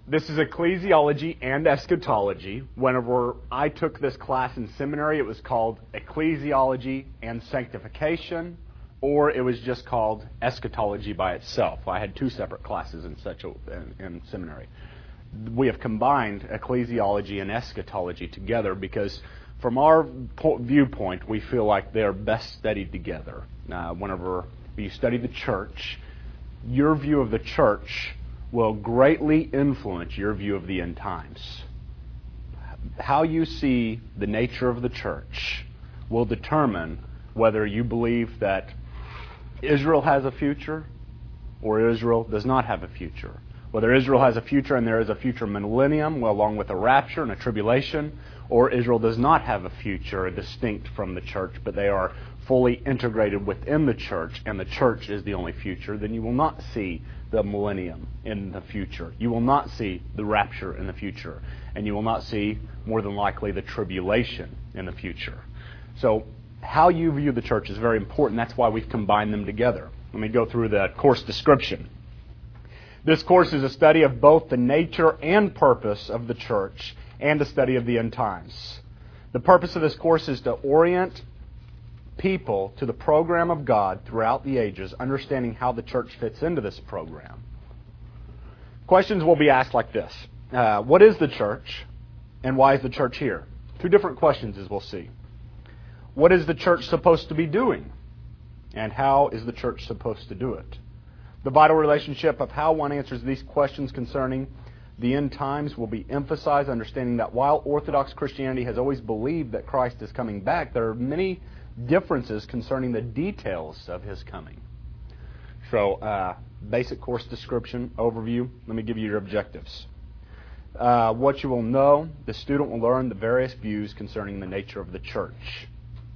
This is ecclesiology and eschatology. Whenever I took this class in seminary, it was called ecclesiology and sanctification, or it was just called eschatology by itself. I had two separate classes in seminary. We have combined ecclesiology and eschatology together because from our viewpoint, we feel like they're best studied together. Whenever you study the church, your view of the church will greatly influence your view of the end times. How you see the nature of the church will determine whether you believe that Israel has a future or Israel does not have a future. Whether Israel has a future and there is a future millennium along with a rapture and a tribulation, or Israel does not have a future distinct from the church, but they are fully integrated within the church and the church is the only future, then you will not see the millennium in the future. You will not see the rapture in the future. And you will not see, more than likely, the tribulation in the future. So how you view the church is very important. That's why we've combined them together. Let me go through the course description. This course is a study of both the nature and purpose of the church and a study of the end times. The purpose of this course is to orient people to the program of God throughout the ages, understanding how the church fits into this program. Questions will be asked like this. What is the church and why is the church here? Two different questions as we'll see. What is the church supposed to be doing? And how is the church supposed to do it? The vital relationship of how one answers these questions concerning the end times will be emphasized, understanding that while Orthodox Christianity has always believed that Christ is coming back, there are many differences concerning the details of His coming. So, basic course description, overview. Let me give you your objectives. What you will know, the student will learn the various views concerning the nature of the church.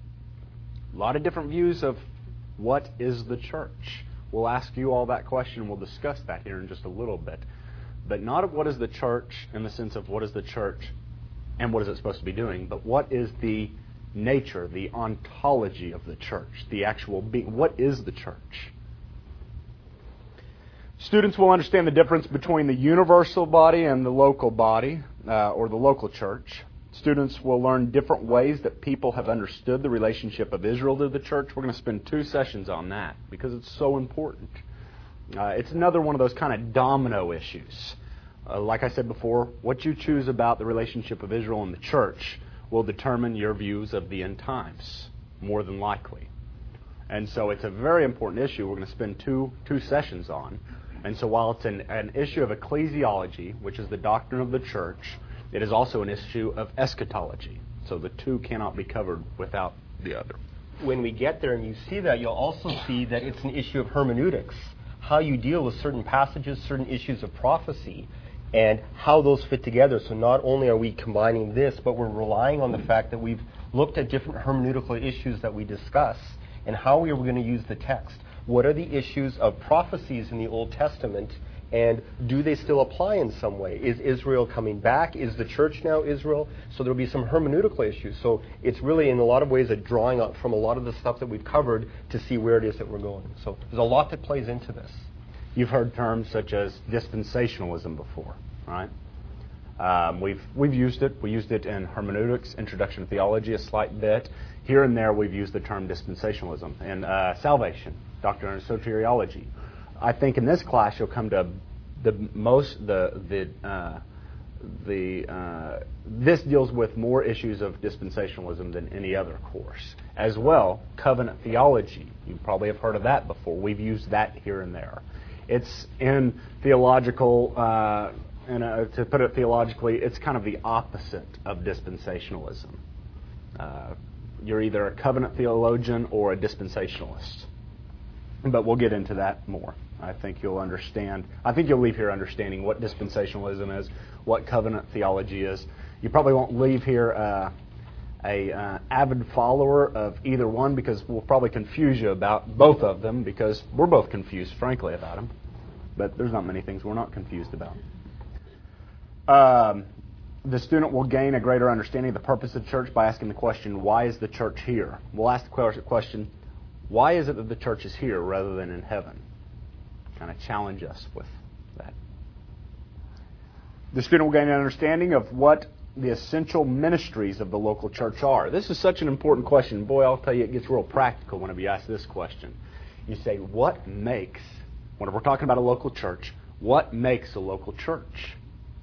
A lot of different views of what is the church. We'll ask you all that question. We'll discuss that here in just a little bit. But not of what is the church in the sense of what is the church and what is it supposed to be doing, but what is the nature, the ontology of the church, the actual being. What is the church? Students will understand the difference between the universal body and the local body, or the local church. Students will learn different ways that people have understood the relationship of Israel to the church. We're going to spend 2 sessions on that because it's so important. It's another one of those kind of domino issues. Like I said before, what you choose about the relationship of Israel and the church will determine your views of the end times, more than likely. And so it's a very important issue we're going to spend two sessions on. And so while it's an issue of ecclesiology, which is the doctrine of the church, it is also an issue of eschatology. So the two cannot be covered without the other. When we get there and you see that, you'll also see that it's an issue of hermeneutics, how you deal with certain passages, certain issues of prophecy, and how those fit together. So not only are we combining this, but we're relying on the fact that we've looked at different hermeneutical issues that we discuss and how we are going to use the text. What are the issues of prophecies in the Old Testament, and do they still apply in some way? Is Israel coming back? Is the church now Israel? So there will be some hermeneutical issues. So it's really, in a lot of ways, a drawing up from a lot of the stuff that we've covered to see where it is that we're going. So there's a lot that plays into this. You've heard terms such as dispensationalism before, right? We've used it. We used it in hermeneutics, introduction to theology, a slight bit. Here and there, we've used the term dispensationalism. And salvation, doctrine of soteriology. I think in this class you'll come to this deals with more issues of dispensationalism than any other course. As well, covenant theology. You probably have heard of that before. We've used that here and there. It's in theological, to put it theologically, it's kind of the opposite of dispensationalism. You're either a covenant theologian or a dispensationalist. But we'll get into that more. I think you'll understand. I think you'll leave here understanding what dispensationalism is, what covenant theology is. You probably won't leave here a avid follower of either one, because we'll probably confuse you about both of them, because we're both confused, frankly, about them. But there's not many things we're not confused about. The student will gain a greater understanding of the purpose of the church by asking the question, why is the church here? We'll ask the question, why is it that the church is here rather than in heaven? Kind of challenge us with that. The student will gain an understanding of what the essential ministries of the local church are. This is such an important question. Boy, I'll tell you, it gets real practical whenever you ask this question. You say, what makes, when we're talking about a local church, what makes a local church?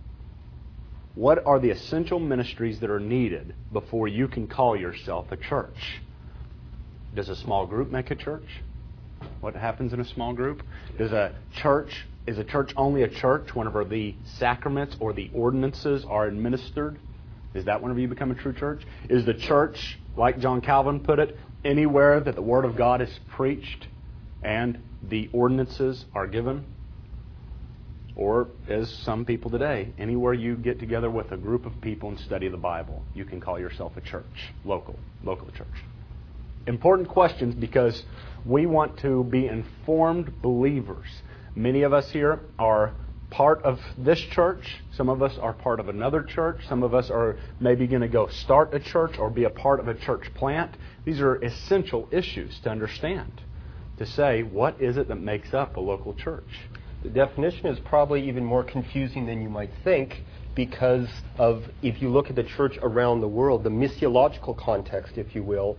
What are the essential ministries that are needed before you can call yourself a church? Does a small group make a church? What happens in a small group? Is a church only a church whenever the sacraments or the ordinances are administered? Is that whenever you become a true church? Is the church, like John Calvin put it, anywhere that the Word of God is preached and the ordinances are given? Or, as some people today, anywhere you get together with a group of people and study the Bible, you can call yourself a church, local church. Important questions because we want to be informed believers. Many of us here are part of this church. Some of us are part of another church. Some of us are maybe going to go start a church or be a part of a church plant. These are essential issues to understand, to say, what is it that makes up a local church? The definition is probably even more confusing than you might think because of, if you look at the church around the world, the missiological context, if you will,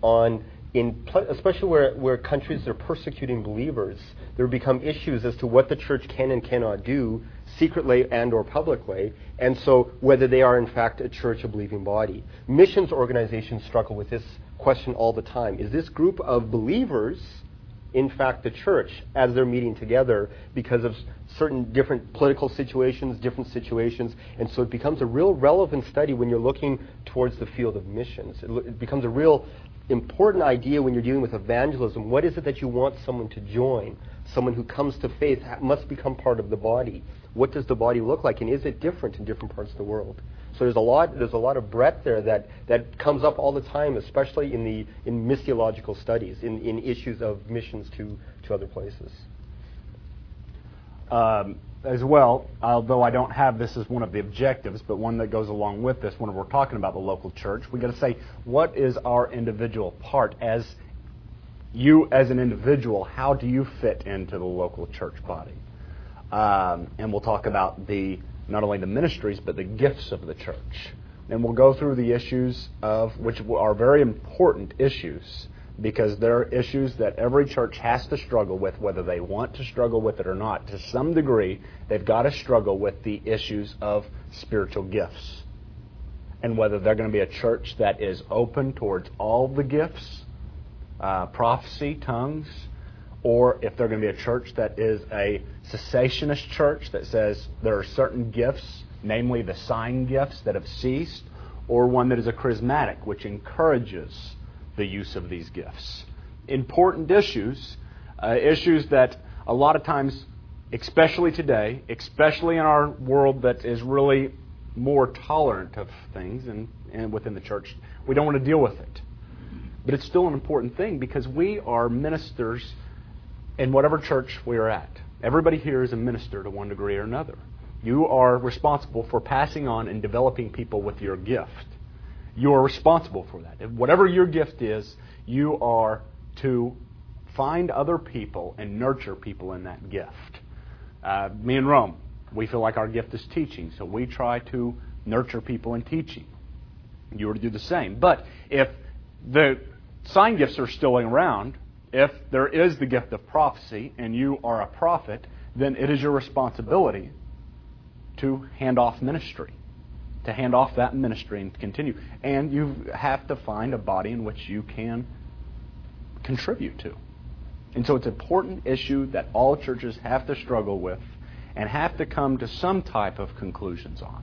especially where countries are persecuting believers, there become issues as to what the church can and cannot do, secretly and or publicly, and so whether they are in fact a church, a believing body. Missions organizations struggle with this question all the time. Is this group of believers in fact the church as they're meeting together because of certain different political situations, different situations, and so it becomes a real relevant study when you're looking towards the field of missions. It becomes a real important idea when you're dealing with evangelism. What is it that you want someone to join? Someone who comes to faith must become part of the body. What does the body look like, and is it different in different parts of the world? So there's a lot of breadth there that comes up all the time, especially in missiological studies, in issues of missions to other places. As well, although I don't have this as one of the objectives, but one that goes along with this when we're talking about the local church, we've got to say, what is our individual part? As you as an individual, how do you fit into the local church body? And we'll talk about not only the ministries, but the gifts of the church. And we'll go through the issues which are very important issues, because they're issues that every church has to struggle with, whether they want to struggle with it or not. To some degree, they've got to struggle with the issues of spiritual gifts. And whether they're going to be a church that is open towards all the gifts, prophecy, tongues, or if they're going to be a church that is a cessationist church that says there are certain gifts, namely the sign gifts, that have ceased, or one that is a charismatic, which encourages the use of these gifts. Important issues that a lot of times, especially today, especially in our world that is really more tolerant of things and within the church, we don't want to deal with it. But it's still an important thing because we are ministers in whatever church we are at. Everybody here is a minister to one degree or another. You are responsible for passing on and developing people with your gift. You are responsible for that. If whatever your gift is, you are to find other people and nurture people in that gift. Me and Rome, we feel like our gift is teaching, so we try to nurture people in teaching. You are to do the same. But if the sign gifts are still around, if there is the gift of prophecy and you are a prophet, then it is your responsibility to hand off ministry, to hand off that ministry and continue. And you have to find a body in which you can contribute to. And so it's an important issue that all churches have to struggle with and have to come to some type of conclusions on.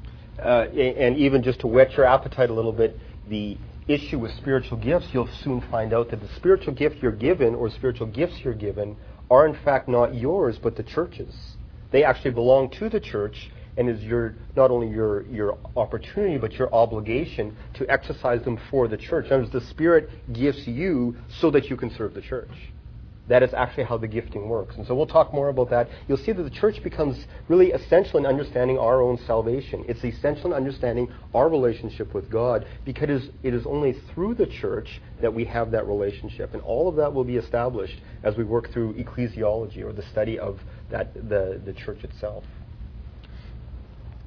And even just to whet your appetite a little bit, the issue with spiritual gifts, you'll soon find out that the spiritual gift you're given or spiritual gifts you're given are in fact not yours but the church's. They actually belong to the church and is not only your opportunity but your obligation to exercise them for the church. In other words, the Spirit gifts you so that you can serve the church. That is actually how the gifting works. And so we'll talk more about that. You'll see that the church becomes really essential in understanding our own salvation. It's essential in understanding our relationship with God because it is only through the church that we have that relationship. And all of that will be established as we work through ecclesiology, or the study of the church itself.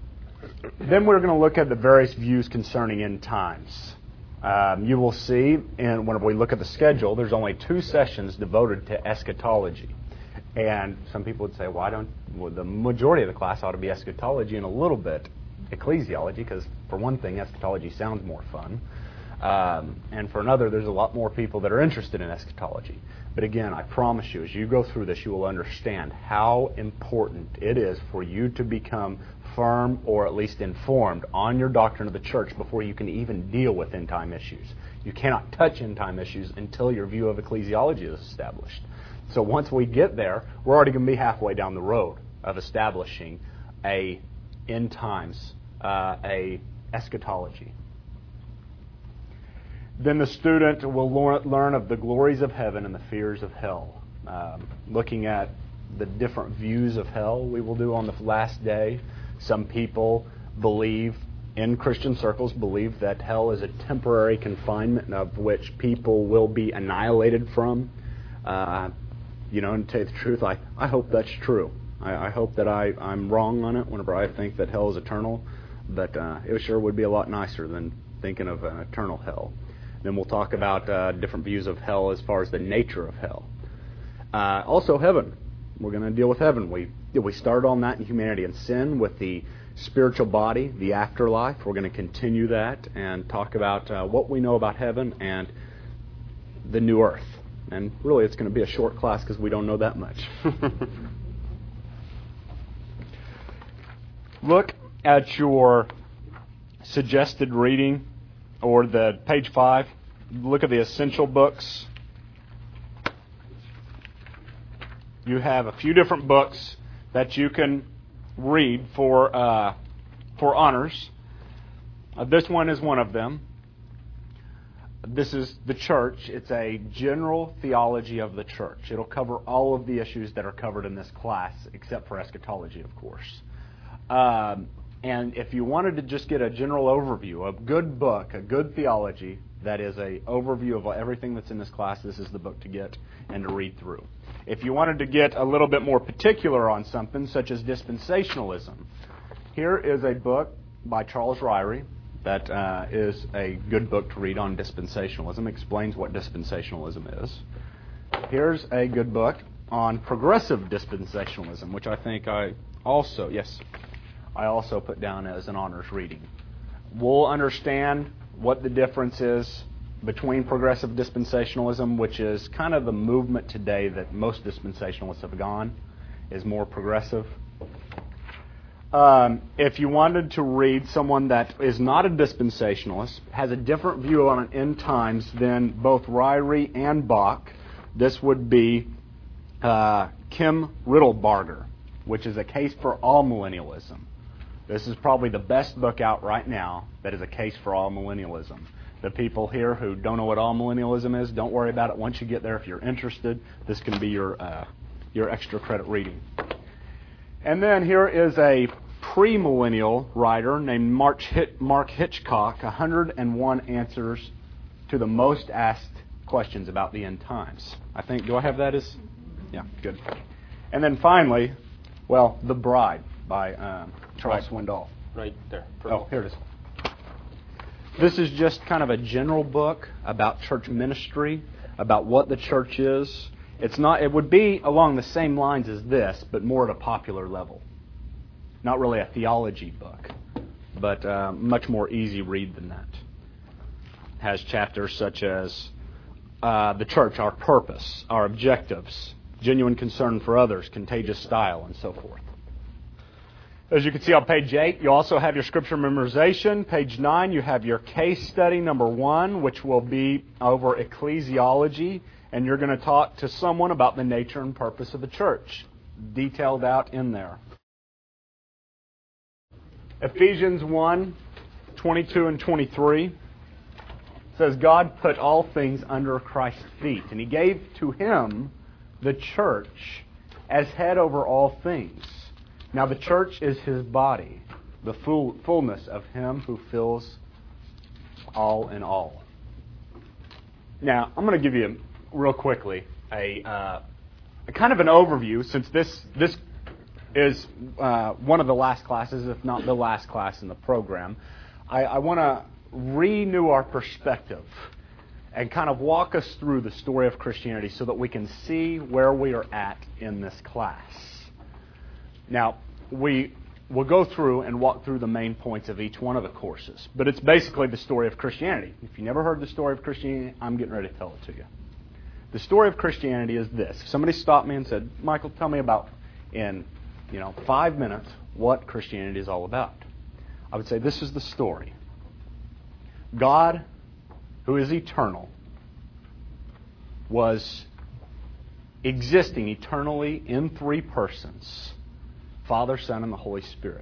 Then we're going to look at the various views concerning end times. You will see, and when we look at the schedule, there's only 2 sessions devoted to eschatology. And some people would say, the majority of the class ought to be eschatology and a little bit ecclesiology, because for one thing, eschatology sounds more fun. And for another, there's a lot more people that are interested in eschatology. But again, I promise you, as you go through this, you will understand how important it is for you to become firm, or at least informed, on your doctrine of the church before you can even deal with end-time issues. You cannot touch end-time issues until your view of ecclesiology is established. So once we get there, we're already going to be halfway down the road of establishing a end times, a eschatology. Then the student will learn of the glories of heaven and the fears of hell. Looking at the different views of hell we will do on the last day. Some people in Christian circles, believe that hell is a temporary confinement of which people will be annihilated from. And to tell you the truth, I hope that's true. I hope that I'm wrong on it whenever I think that hell is eternal. But it sure would be a lot nicer than thinking of an eternal hell. Then we'll talk about different views of hell as far as the nature of hell. Also heaven. We're going to deal with heaven. We started on that in Humanity and Sin with the spiritual body, the afterlife. We're going to continue that and talk about what we know about heaven and the new earth. And really, it's going to be a short class because we don't know that much. Look at your suggested reading, or the page 5. Look at the essential books. You have a few different books that you can read for honors. This one is one of them. This is the church. It's a general theology of the church. It'll cover all of the issues that are covered in this class, except for eschatology, of course. And if you wanted to just get a general overview, a good book, a good theology, that is an overview of everything that's in this class, this is the book to get and to read through. If you wanted to get a little bit more particular on something, such as dispensationalism, here is a book by Charles Ryrie that is a good book to read on dispensationalism. It explains what dispensationalism is. Here's a good book on progressive dispensationalism, which I think I also put down as an honors reading. We'll understand what the difference is between progressive dispensationalism, which is kind of the movement today that most dispensationalists have gone, is more progressive. If you wanted to read someone that is not a dispensationalist, has a different view on end times than both Ryrie and Bach, this would be Kim Riddlebarger, which is A Case for Amillennialism. This is probably the best book out right now that is a case for amillennialism. The people here who don't know what amillennialism is, don't worry about it. Once you get there, if you're interested, this can be your extra credit reading. And then here is a premillennial writer named Mark Hitchcock, 101 Answers to the Most Asked Questions About the End Times. Do I have that as? Yeah, good. And then finally, The Bride by Charles Swindoll. Right there. Perfect. Oh, here it is. This is just kind of a general book about church ministry, about what the church is. It would be along the same lines as this, but more at a popular level. Not really a theology book, but much more easy read than that. It has chapters such as the church, our purpose, our objectives, genuine concern for others, contagious style, and so forth. As you can see on page 8, you also have your scripture memorization. Page 9, you have your case study number 1, which will be over ecclesiology, and you're going to talk to someone about the nature and purpose of the church, detailed out in there. Ephesians 1, 22 and 23 says, God put all things under Christ's feet, and He gave to Him, the church, as head over all things. Now the church is His body, the fullness of Him who fills all in all. Now, I'm going to give you real quickly a kind of an overview, since this is one of the last classes, if not the last class in the program. I want to renew our perspective and kind of walk us through the story of Christianity so that we can see where we are at in this class. Now, we will go through and walk through the main points of each one of the courses, but it's basically the story of Christianity. If you never heard the story of Christianity, I'm getting ready to tell it to you. The story of Christianity is this. If somebody stopped me and said, Michael, tell me about, in 5 minutes, what Christianity is all about, I would say this is the story. God, who is eternal, was existing eternally in three persons, Father, Son, and the Holy Spirit.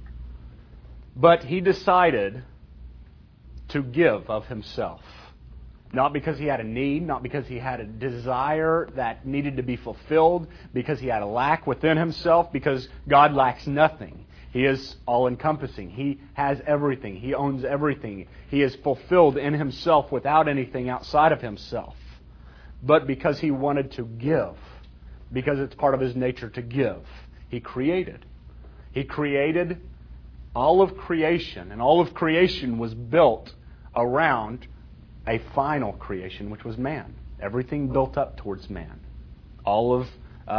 But He decided to give of Himself. Not because He had a need, not because He had a desire that needed to be fulfilled, because He had a lack within Himself, because God lacks nothing. He is all-encompassing. He has everything. He owns everything. He is fulfilled in Himself without anything outside of Himself. But because He wanted to give, because it's part of His nature to give, He created. He created all of creation, and all of creation was built around a final creation, which was man. Everything built up towards man. All of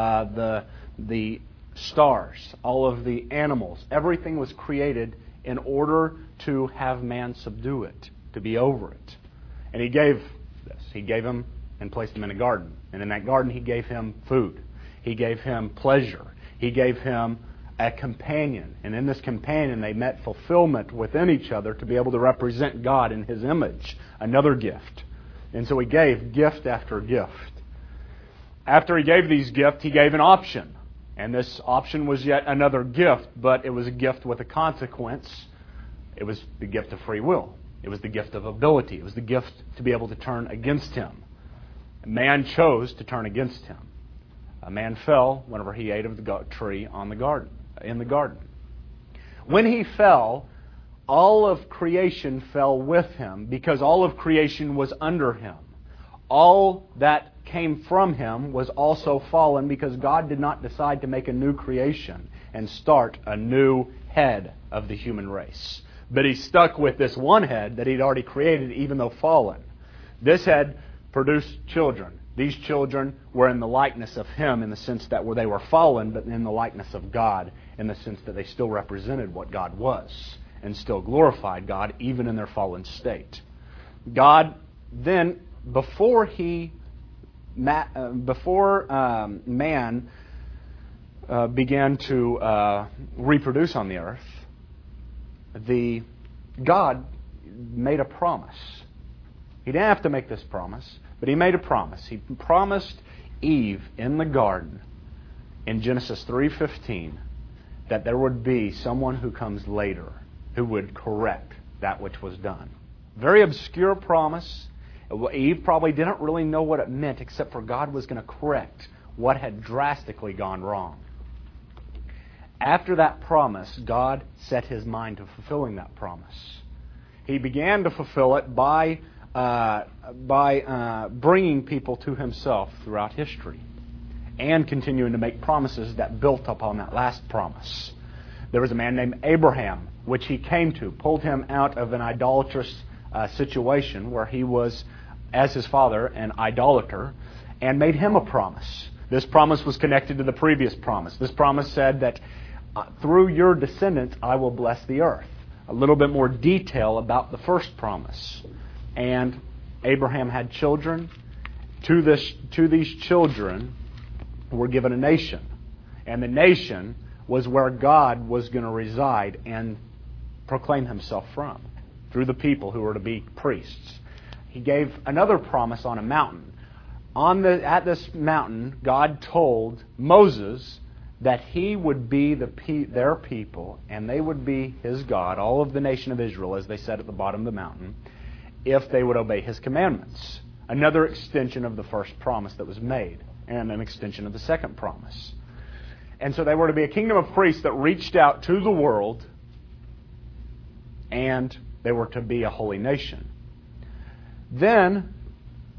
the stars, all of the animals, everything was created in order to have man subdue it, to be over it. And He gave this. He gave him and placed him in a garden. And in that garden He gave him food. He gave him pleasure. He gave him a companion. And in this companion they met fulfillment within each other to be able to represent God in His image. Another gift. And so He gave gift after gift. After He gave these gifts, He gave an option. And this option was yet another gift, but it was a gift with a consequence. It was the gift of free will. It was the gift of ability. It was the gift to be able to turn against Him. Man chose to turn against Him. A man fell whenever he ate of the tree in the garden. When he fell, all of creation fell with him because all of creation was under him. All that came from him was also fallen because God did not decide to make a new creation and start a new head of the human race. But He stuck with this one head that He'd already created, even though fallen. This head produced children. These children were in the likeness of Him in the sense that they were fallen, but in the likeness of God in the sense that they still represented what God was and still glorified God even in their fallen state. God then, before man began to reproduce on the earth, God made a promise. He didn't have to make this promise, but He made a promise. He promised Eve in the garden in Genesis 3:15 that there would be someone who comes later who would correct that which was done. Very obscure promise. Eve probably didn't really know what it meant, except for God was going to correct what had drastically gone wrong. After that promise, God set His mind to fulfilling that promise. He began to fulfill it by bringing people to Himself throughout history and continuing to make promises that built upon that last promise. There was a man named Abraham, which He came to, pulled him out of an idolatrous situation where he was, as his father, an idolater, and made him a promise. This promise was connected to the previous promise. This promise said that through your descendants I will bless the earth. A little bit more detail about the first promise. And Abraham had children. To these children were given a nation. And the nation was where God was going to reside and proclaim Himself from, through the people who were to be priests. He gave another promise on a mountain. At this mountain, God told Moses that He would be their people, and they would be His God, all of the nation of Israel, as they said at the bottom of the mountain, if they would obey His commandments. Another extension of the first promise that was made, and an extension of the second promise. And so they were to be a kingdom of priests that reached out to the world, and they were to be a holy nation. Then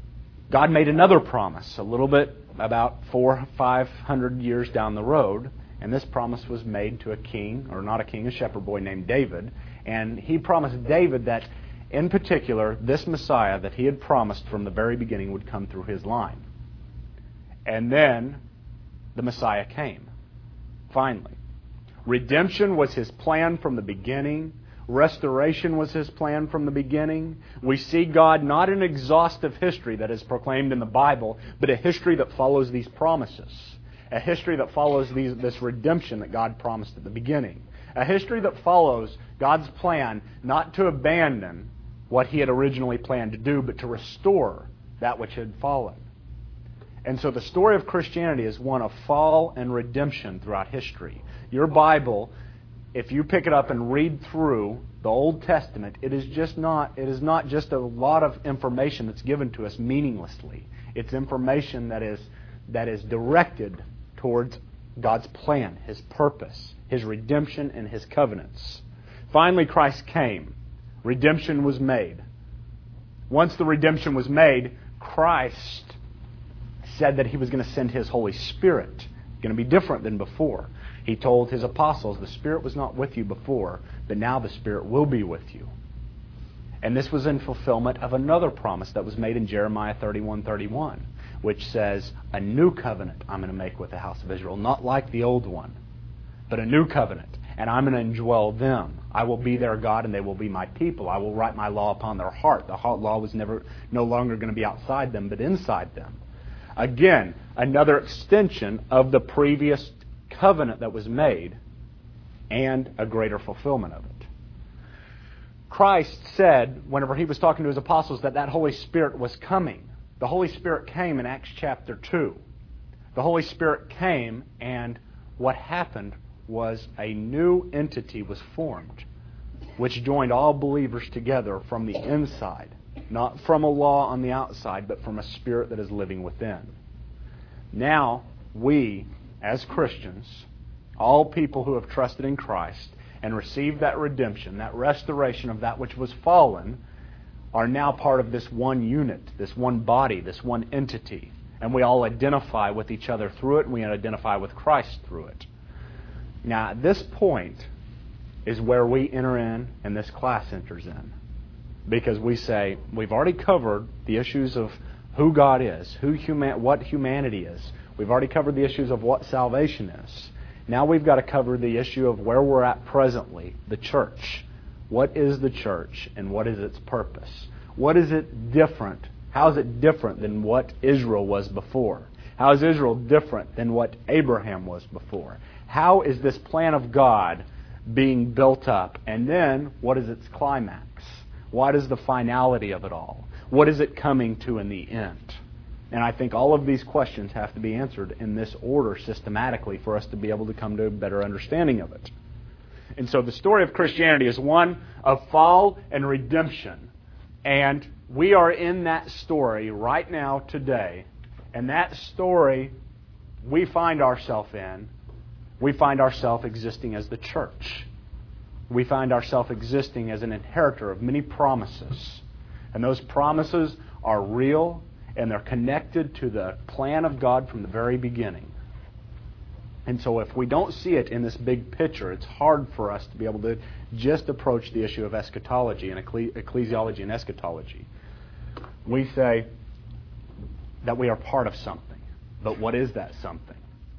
God made another promise, a little bit about 400 or 500 years down the road, And this promise was made to a king, or not a king, a shepherd boy named David. And he promised David that, in particular, this Messiah that he had promised from the very beginning would come through his line. And then the Messiah came, finally. Redemption was his plan from the beginning. Restoration was his plan from the beginning. We see God not in exhaustive history that is proclaimed in the Bible, but a history that follows these promises. A history that follows this redemption that God promised at the beginning. A history that follows God's plan not to abandon what He had originally planned to do, but to restore that which had fallen. And so the story of Christianity is one of fall and redemption throughout history. Your Bible, if you pick it up and read through the Old Testament, it is not just a lot of information that's given to us meaninglessly. It's information that is directed towards God's plan, His purpose, His redemption, and His covenants. Finally, Christ came. Redemption was made. Once the redemption was made, Christ said that He was going to send His Holy Spirit. Going to be different than before. He told His apostles, the Spirit was not with you before, but now the Spirit will be with you. And this was in fulfillment of another promise that was made in Jeremiah 31:31, which says, a new covenant I'm going to make with the house of Israel, not like the old one, but a new covenant. And I'm going to indwell them. I will be their God and they will be my people. I will write my law upon their heart. The law was no longer going to be outside them, but inside them. Again, another extension of the previous covenant that was made and a greater fulfillment of it. Christ said, whenever He was talking to His apostles, that Holy Spirit was coming. The Holy Spirit came in Acts chapter 2. The Holy Spirit came, and what happened was a new entity was formed, which joined all believers together from the inside. Not from a law on the outside, but from a Spirit that is living within. Now, we, as Christians, all people who have trusted in Christ and received that redemption, that restoration of that which was fallen, are now part of this one unit, this one body, this one entity. And we all identify with each other through it, and we identify with Christ through it. Now, at this point is where we enter in and this class enters in. Because we say, we've already covered the issues of who God is, what humanity is. We've already covered the issues of what salvation is. Now we've got to cover the issue of where we're at presently, the church. What is the church and what is its purpose? What is it different? How is it different than what Israel was before? How is Israel different than what Abraham was before? How is this plan of God being built up? And then, what is its climax? What is the finality of it all? What is it coming to in the end? And I think all of these questions have to be answered in this order systematically for us to be able to come to a better understanding of it. And so the story of Christianity is one of fall and redemption. And we are in that story right now, today. And that story we find ourselves in, we find ourselves existing as the church. We find ourselves existing as an inheritor of many promises. And those promises are real, and they're connected to the plan of God from the very beginning. And so if we don't see it in this big picture, it's hard for us to be able to just approach the issue of eschatology and ecclesiology and eschatology. We say that we are part of something. But what is that something?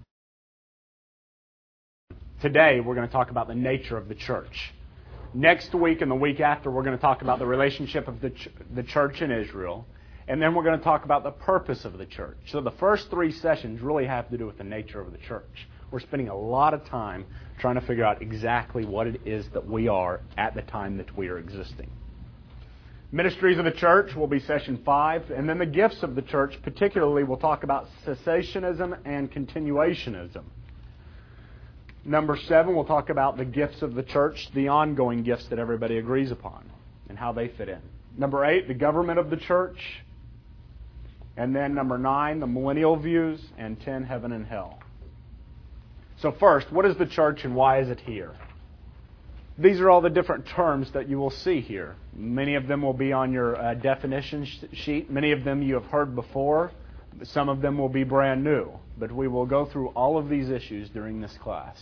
Today, we're going to talk about the nature of the church. Next week and the week after, we're going to talk about the relationship of the church in Israel. And then we're going to talk about the purpose of the church. So the first 3 sessions really have to do with the nature of the church. We're spending a lot of time trying to figure out exactly what it is that we are at the time that we are existing. Ministries of the church will be session 5. And then the gifts of the church, particularly, we'll talk about cessationism and continuationism. Number 7, we'll talk about the gifts of the church, the ongoing gifts that everybody agrees upon, and how they fit in. Number 8, the government of the church. And then number 9, the millennial views. And 10, heaven and hell. So first, what is the church and why is it here? These are all the different terms that you will see here. Many of them will be on your definition sheet. Many of them you have heard before. Some of them will be brand new, but we will go through all of these issues during this class.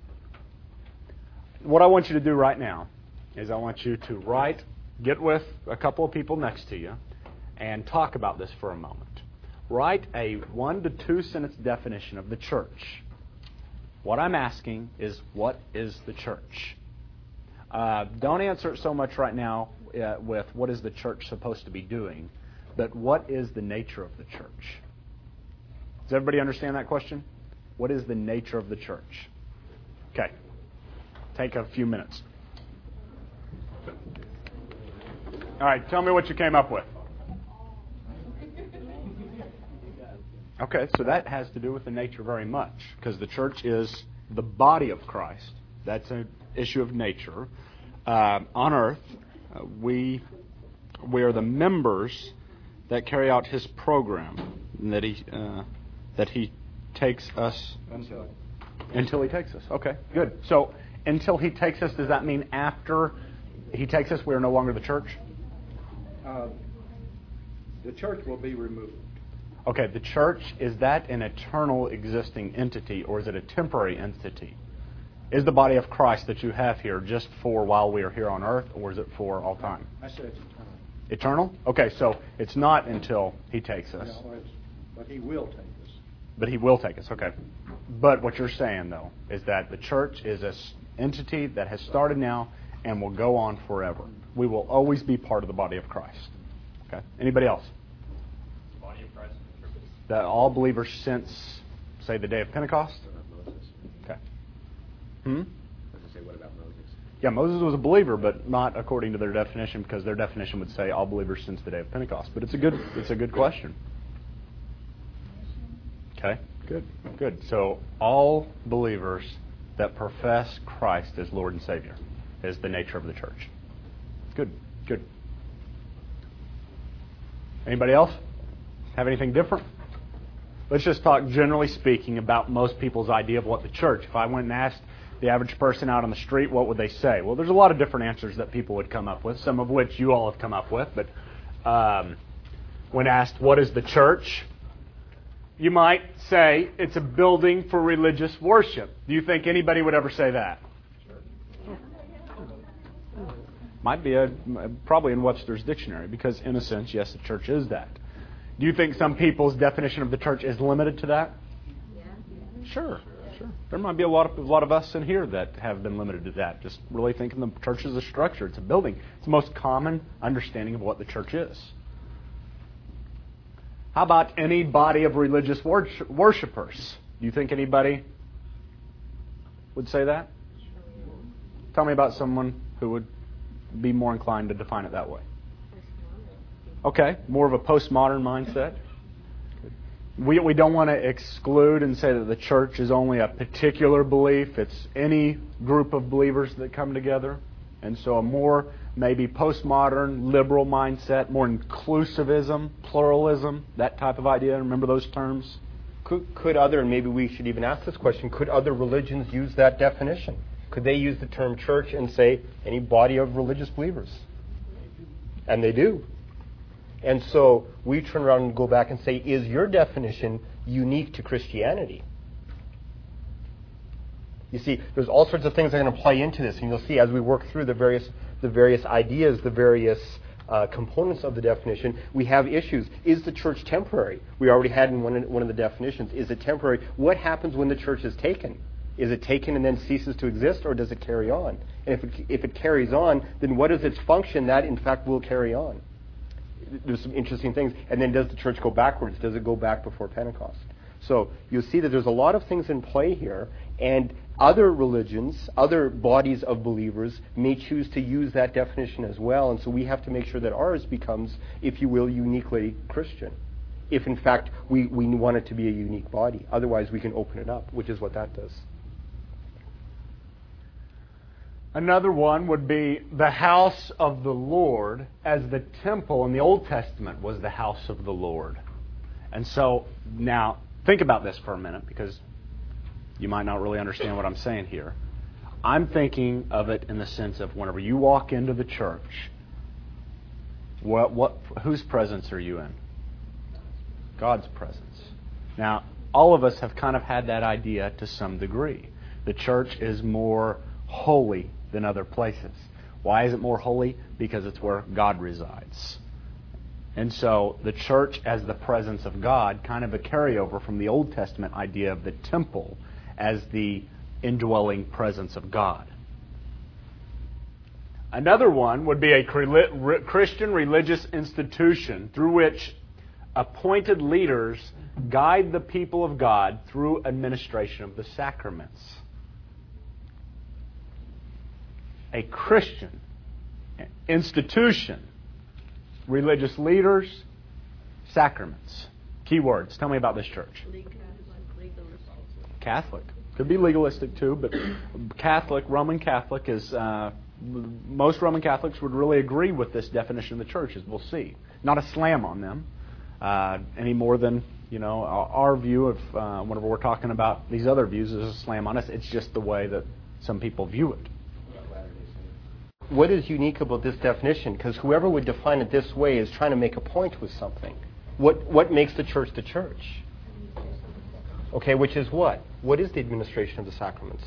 What I want you to do right now is I want you to get with a couple of people next to you and talk about this for a moment. Write a 1 to 2 sentence definition of the church. What I'm asking is, what is the church? Don't answer it so much right now with what is the church supposed to be doing, but what is the nature of the church? Does everybody understand that question? What is the nature of the church? Okay. Take a few minutes. All right, tell me what you came up with. Okay, so that has to do with the nature very much, because the church is the body of Christ. That's an issue of nature. On earth, we are the members that carry out His program, and that He takes us until He takes us. Okay, good. So until He takes us, does that mean after He takes us, we are no longer the church? The church will be removed. Okay, the church, is that an eternal existing entity, or is it a temporary entity? Is the body of Christ that you have here just for while we are here on earth, or is it for all time? I said it's eternal. Eternal? Okay, so it's not until He takes us. No, but He will take us. But He will take us, okay. But what you're saying, though, is that the church is an entity that has started now and will go on forever. We will always be part of the body of Christ. Okay. Anybody else? The body of Christ. That all believers since, say, the day of Pentecost? Moses. Okay. I was going to say, what about Moses? Yeah, Moses was a believer, but not according to their definition, because their definition would say all believers since the day of Pentecost. But it's a good question. Okay, good. So all believers that profess Christ as Lord and Savior is the nature of the church. Good. Anybody else have anything different? Let's just talk generally speaking about most people's idea of what the church. If I went and asked the average person out on the street, what would they say? Well, there's a lot of different answers that people would come up with, some of which you all have come up with. But when asked, what is the church? You might say it's a building for religious worship. Do you think anybody would ever say that? Might be probably in Webster's dictionary, because in a sense, yes, the church is that. Do you think some people's definition of the church is limited to that? Yeah. Sure. There might be a lot of us in here that have been limited to that. Just really thinking the church is a structure. It's a building. It's the most common understanding of what the church is. How about any body of religious worshipers? Do you think anybody would say that? Tell me about someone who would be more inclined to define it that way. Okay, more of a postmodern mindset. We don't want to exclude and say that the church is only a particular belief. It's any group of believers that come together. And so a more maybe postmodern, liberal mindset, more inclusivism, pluralism, that type of idea. Remember those terms? Could other, and maybe we should even ask this question, could other religions use that definition? Could they use the term church and say any body of religious believers? And they do. And so we turn around and go back and say, is your definition unique to Christianity? You see, there's all sorts of things that are going to play into this, and you'll see as we work through the various ideas, the various components of the definition, we have issues. Is the church temporary? We already had in one of the definitions. Is it temporary? What happens when the church is taken? Is it taken and then ceases to exist, or does it carry on? And if it carries on, then what is its function that, in fact, will carry on? There's some interesting things. And then does the church go backwards? Does it go back before Pentecost? So you'll see that there's a lot of things in play here, and other religions, other bodies of believers may choose to use that definition as well, and so we have to make sure that ours becomes, if you will, uniquely Christian, if in fact we want it to be a unique body. Otherwise we can open it up, which is what that does. Another one would be the house of the Lord, as the temple in the Old Testament was the house of the Lord. And so now think about this for a minute, because you might not really understand what I'm saying here. I'm thinking of it in the sense of whenever you walk into the church, whose presence are you in? God's presence. Now, all of us have kind of had that idea to some degree. The church is more holy than other places. Why is it more holy? Because it's where God resides. And so the church as the presence of God, kind of a carryover from the Old Testament idea of the temple as the indwelling presence of God. Another one would be a Christian religious institution through which appointed leaders guide the people of God through administration of the sacraments. A Christian institution, religious leaders, sacraments. Key words. Tell me about this church. Catholic. Could be legalistic too, but Catholic, Roman Catholic is... most Roman Catholics would really agree with this definition of the church, as we'll see. Not a slam on them, any more than our view of whenever we're talking about these other views is a slam on us. It's just the way that some people view it. What is unique about this definition? Because whoever would define it this way is trying to make a point with something. What makes the church the church? Okay, which is what? What is the administration of the sacraments?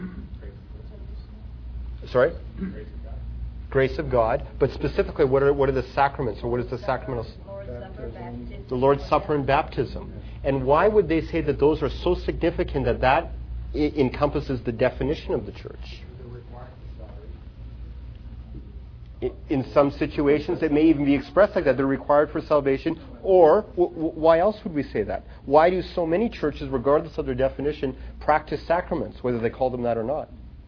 Sorry? Grace of God. But specifically, what are the sacraments, or what is the sacramental? The Lord's Supper and baptism. And why would they say that those are so significant that encompasses the definition of the church? In some situations, it may even be expressed like that. They're required for salvation. Or, why else would we say that? Why do so many churches, regardless of their definition, practice sacraments, whether they call them that or not?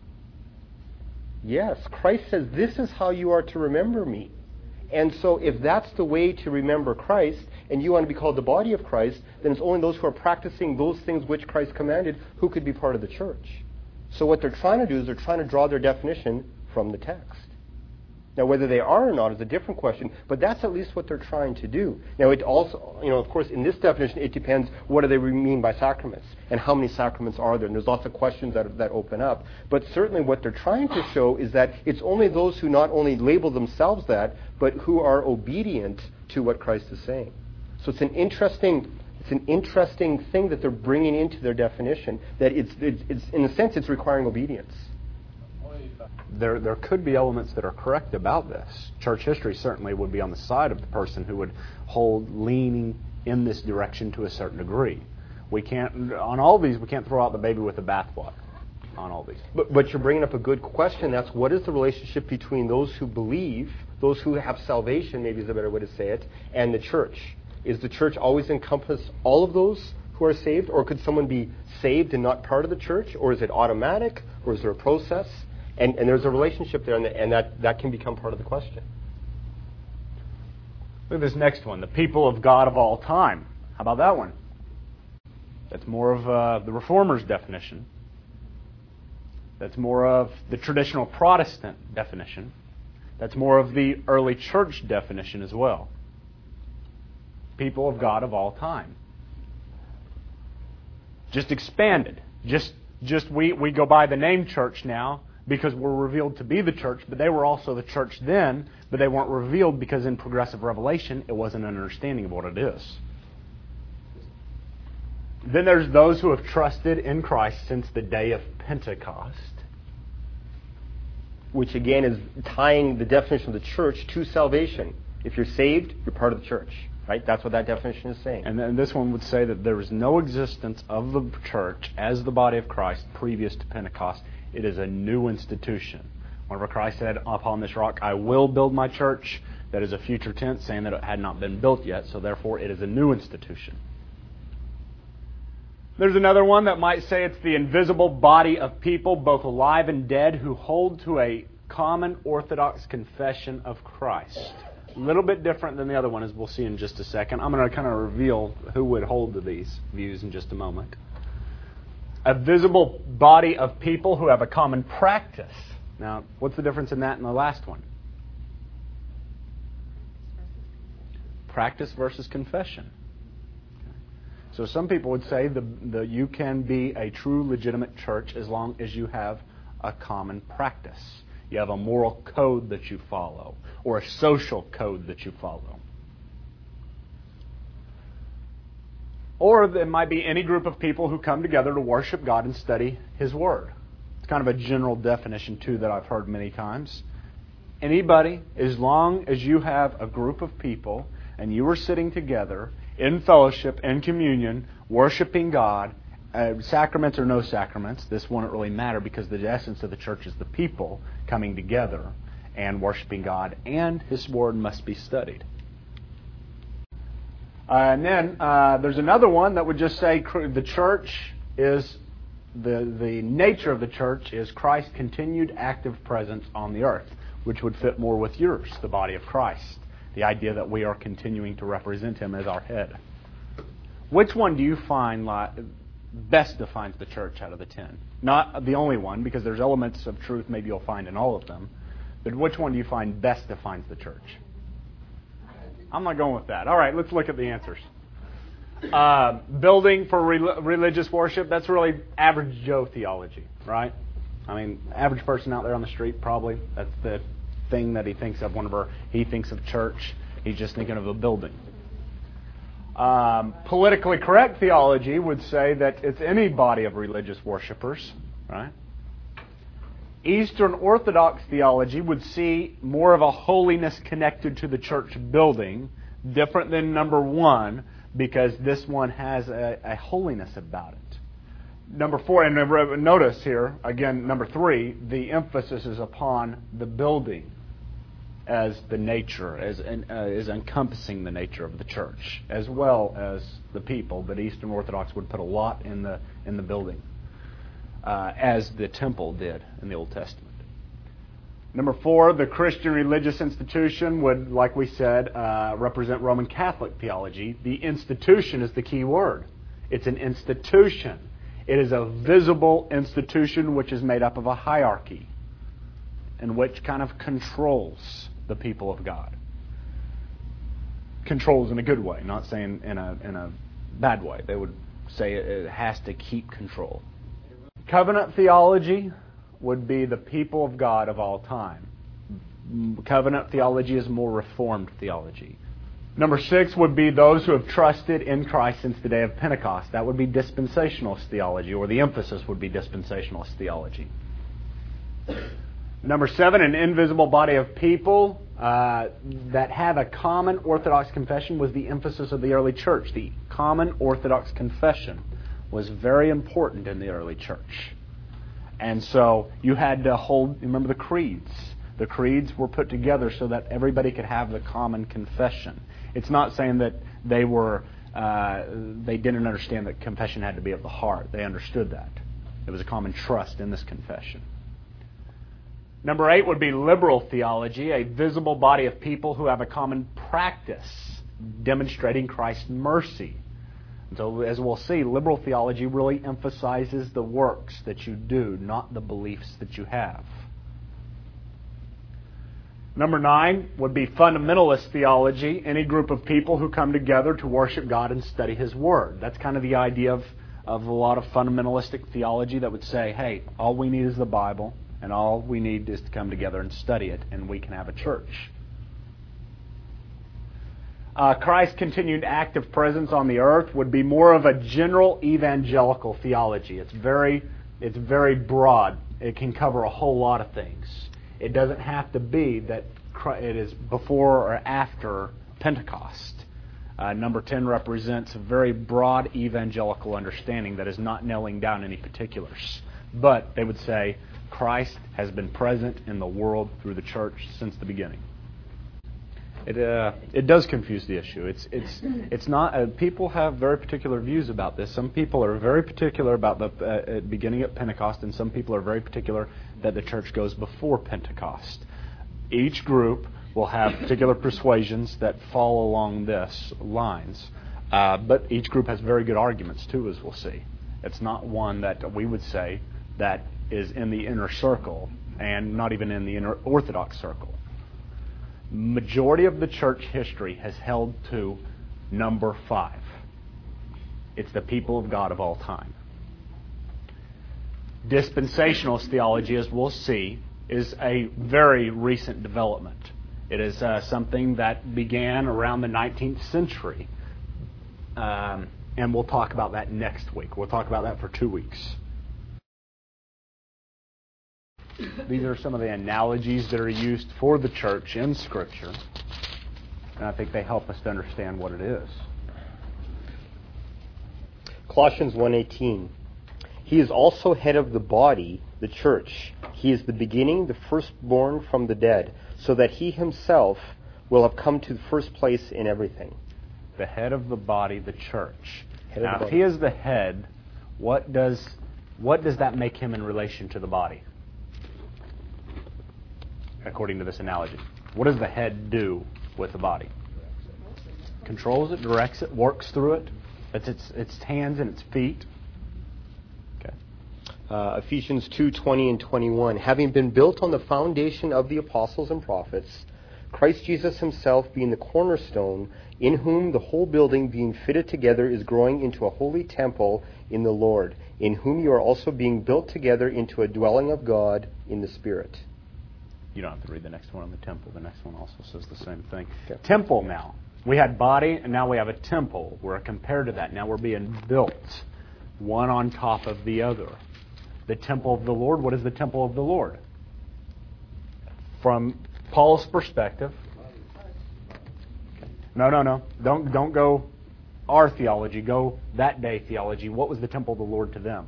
Yes, Christ says, this is how you are to remember me. And so if that's the way to remember Christ, and you want to be called the body of Christ, then it's only those who are practicing those things which Christ commanded who could be part of the church. So what they're trying to do is they're trying to draw their definition from the text. Now, whether they are or not is a different question, but that's at least what they're trying to do. Now, it also, of course, in this definition, it depends what do they mean by sacraments, and how many sacraments are there, and there's lots of questions that open up. But certainly what they're trying to show is that it's only those who not only label themselves that, but who are obedient to what Christ is saying. So it's an interesting thing that they're bringing into their definition, that it's in a sense, it's requiring obedience. There could be elements that are correct about this. Church history certainly would be on the side of the person who would hold leaning in this direction to a certain degree. We can't, on all these, we can't throw out the baby with the bathwater on all these. But you're bringing up a good question. That's what is the relationship between those who believe, those who have salvation, maybe is a better way to say it, and the church? Is the church always encompass all of those who are saved? Or could someone be saved and not part of the church? Or is it automatic? Or is there a process? And there's a relationship there, and that can become part of the question. Look at this next one, the people of God of all time. How about that one? That's more of the Reformers' definition. That's more of the traditional Protestant definition. That's more of the early church definition as well. People of God of all time. Just expanded. Just we go by the name church now, because we're revealed to be the church, but they were also the church then, but they weren't revealed because in progressive revelation, it wasn't an understanding of what it is. Then there's those who have trusted in Christ since the day of Pentecost. Which again is tying the definition of the church to salvation. If you're saved, you're part of the church. Right? That's what that definition is saying. And then this one would say that there is no existence of the church as the body of Christ previous to Pentecost. It is a new institution. Whenever Christ said, upon this rock I will build my church, that is a future tense saying that it had not been built yet, so therefore it is a new institution. There's another one that might say it's the invisible body of people, both alive and dead, who hold to a common orthodox confession of Christ. A little bit different than the other one, as we'll see in just a second. I'm going to kind of reveal who would hold to these views in just a moment. A visible body of people who have a common practice. Now, what's the difference in that and the last one? Practice versus confession. So some people would say you can be a true, legitimate church as long as you have a common practice. You have a moral code that you follow, or a social code that you follow. Or it might be any group of people who come together to worship God and study His Word. It's kind of a general definition, too, that I've heard many times. Anybody, as long as you have a group of people and you are sitting together in fellowship, in communion, worshiping God, sacraments or no sacraments, this wouldn't really matter because the essence of the church is the people coming together and worshiping God, and His Word must be studied. And then there's another one that would just say the church is, the nature of the church is Christ's continued active presence on the earth, which would fit more with yours, the body of Christ. The idea that we are continuing to represent Him as our head. Which one do you find best defines the church out of the 10? Not the only one, because there's elements of truth maybe you'll find in all of them. But which one do you find best defines the church? I'm not going with that. All right, let's look at the answers. Building for religious worship, that's really average Joe theology, right? I mean, average person out there on the street, probably. That's the thing that he thinks of whenever he thinks of church. He's just thinking of a building. Politically correct theology would say that it's any body of religious worshipers, right? Eastern Orthodox theology would see more of a holiness connected to the church building, different than number 1, because this one has a holiness about it. Number 4, and notice here, again, number 3, the emphasis is upon the building as the nature, as encompassing the nature of the church, as well as the people. But Eastern Orthodox would put a lot in the building, as the temple did in the Old Testament. Number 4, the Christian religious institution would, like we said, represent Roman Catholic theology. The institution is the key word. It's an institution. It is a visible institution which is made up of a hierarchy and which kind of controls the people of God. Controls in a good way, not saying in a bad way. They would say it has to keep control. Covenant theology would be the people of God of all time. Covenant theology is more Reformed theology. Number 6 would be those who have trusted in Christ since the day of Pentecost. That would be dispensationalist theology, or the emphasis would be dispensationalist theology. Number 7, an invisible body of people that have a common Orthodox confession was the emphasis of the early church. The common Orthodox confession was very important in the early church. And so you had to remember the creeds. The creeds were put together so that everybody could have the common confession. It's not saying that they didn't understand that confession had to be of the heart. They understood that. There was a common trust in this confession. Number 8 would be liberal theology, a visible body of people who have a common practice demonstrating Christ's mercy. And so, as we'll see, liberal theology really emphasizes the works that you do, not the beliefs that you have. Number 9 would be fundamentalist theology, any group of people who come together to worship God and study His Word. That's kind of the idea of a lot of fundamentalistic theology that would say, hey, all we need is the Bible, and all we need is to come together and study it, and we can have a church. Christ's continued active presence on the earth would be more of a general evangelical theology. It's very broad. It can cover a whole lot of things. It doesn't have to be that it is before or after Pentecost. Number 10 represents a very broad evangelical understanding that is not nailing down any particulars. But they would say Christ has been present in the world through the church since the beginning. It does confuse the issue. It's not. People have very particular views about this. Some people are very particular about the beginning at Pentecost, and some people are very particular that the church goes before Pentecost. Each group will have particular persuasions that fall along this lines, but each group has very good arguments too, as we'll see. It's not one that we would say that is in the inner circle, and not even in the inner Orthodox circle. Majority of the church history has held to number 5. It's the people of God of all time. Dispensationalist theology, as we'll see, is a very recent development. It is something that began around the 19th century. And we'll talk about that next week. We'll talk about that for 2 weeks. These are some of the analogies that are used for the church in Scripture. And I think they help us to understand what it is. Colossians 1:18. He is also head of the body, the church. He is the beginning, the firstborn from the dead, so that he himself will have come to the first place in everything. The head of the body, the church. Head of Now, the if body. he is the head, what does that make him in relation to the body? According to this analogy. What does the head do with the body? Controls it, directs it, works through it. It's its hands and its feet. Okay. Ephesians 2:20 and 21. Having been built on the foundation of the apostles and prophets, Christ Jesus himself being the cornerstone, in whom the whole building being fitted together is growing into a holy temple in the Lord, in whom you are also being built together into a dwelling of God in the Spirit. You don't have to read the next one on the temple. The next one also says the same thing. Okay. Temple now. We had body, and now we have a temple. We're compared to that. Now we're being built, one on top of the other. The temple of the Lord, what is the temple of the Lord? From Paul's perspective. No. Don't go our theology. Go that day theology. What was the temple of the Lord to them?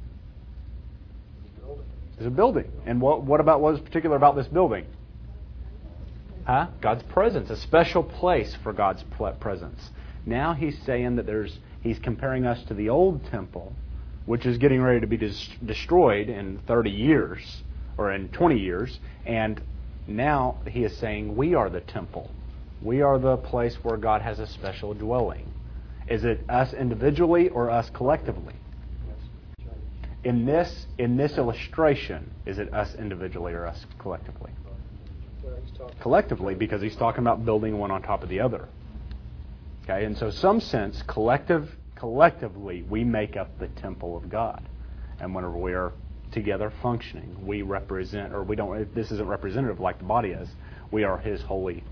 It's a building. And what was particular about this building? God's presence, a special place for God's presence. Now he's saying that he's comparing us to the old temple, which is getting ready to be destroyed in 30 years, or in 20 years, and now he is saying we are the temple. We are the place where God has a special dwelling. Is it us individually or us collectively? In this illustration, is it us individually or us collectively? Collectively, because he's talking about building one on top of the other. Okay, and so some sense, collectively, we make up the temple of God. And whenever we are together functioning, we represent, or we don't, this isn't representative like the body is, we are his holy,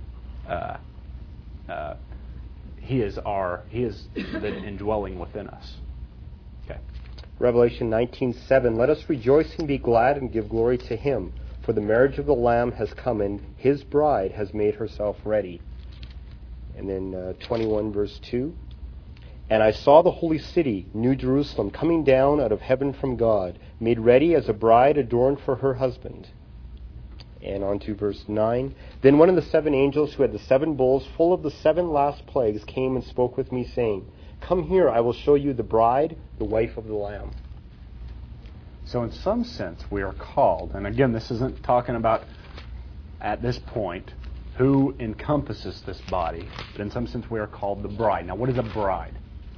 he is the indwelling within us. Okay. Revelation 19:7. Let us rejoice and be glad and give glory to him. For the marriage of the Lamb has come, and his bride has made herself ready. And then 21 verse 2. And I saw the holy city, New Jerusalem, coming down out of heaven from God, made ready as a bride adorned for her husband. And on to verse 9. Then one of the 7 angels who had the 7 bowls full of the 7 last plagues came and spoke with me, saying, Come here, I will show you the bride, the wife of the Lamb. So in some sense, we are called, and again, this isn't talking about, at this point, who encompasses this body, but in some sense, we are called the bride. Now, what is a bride?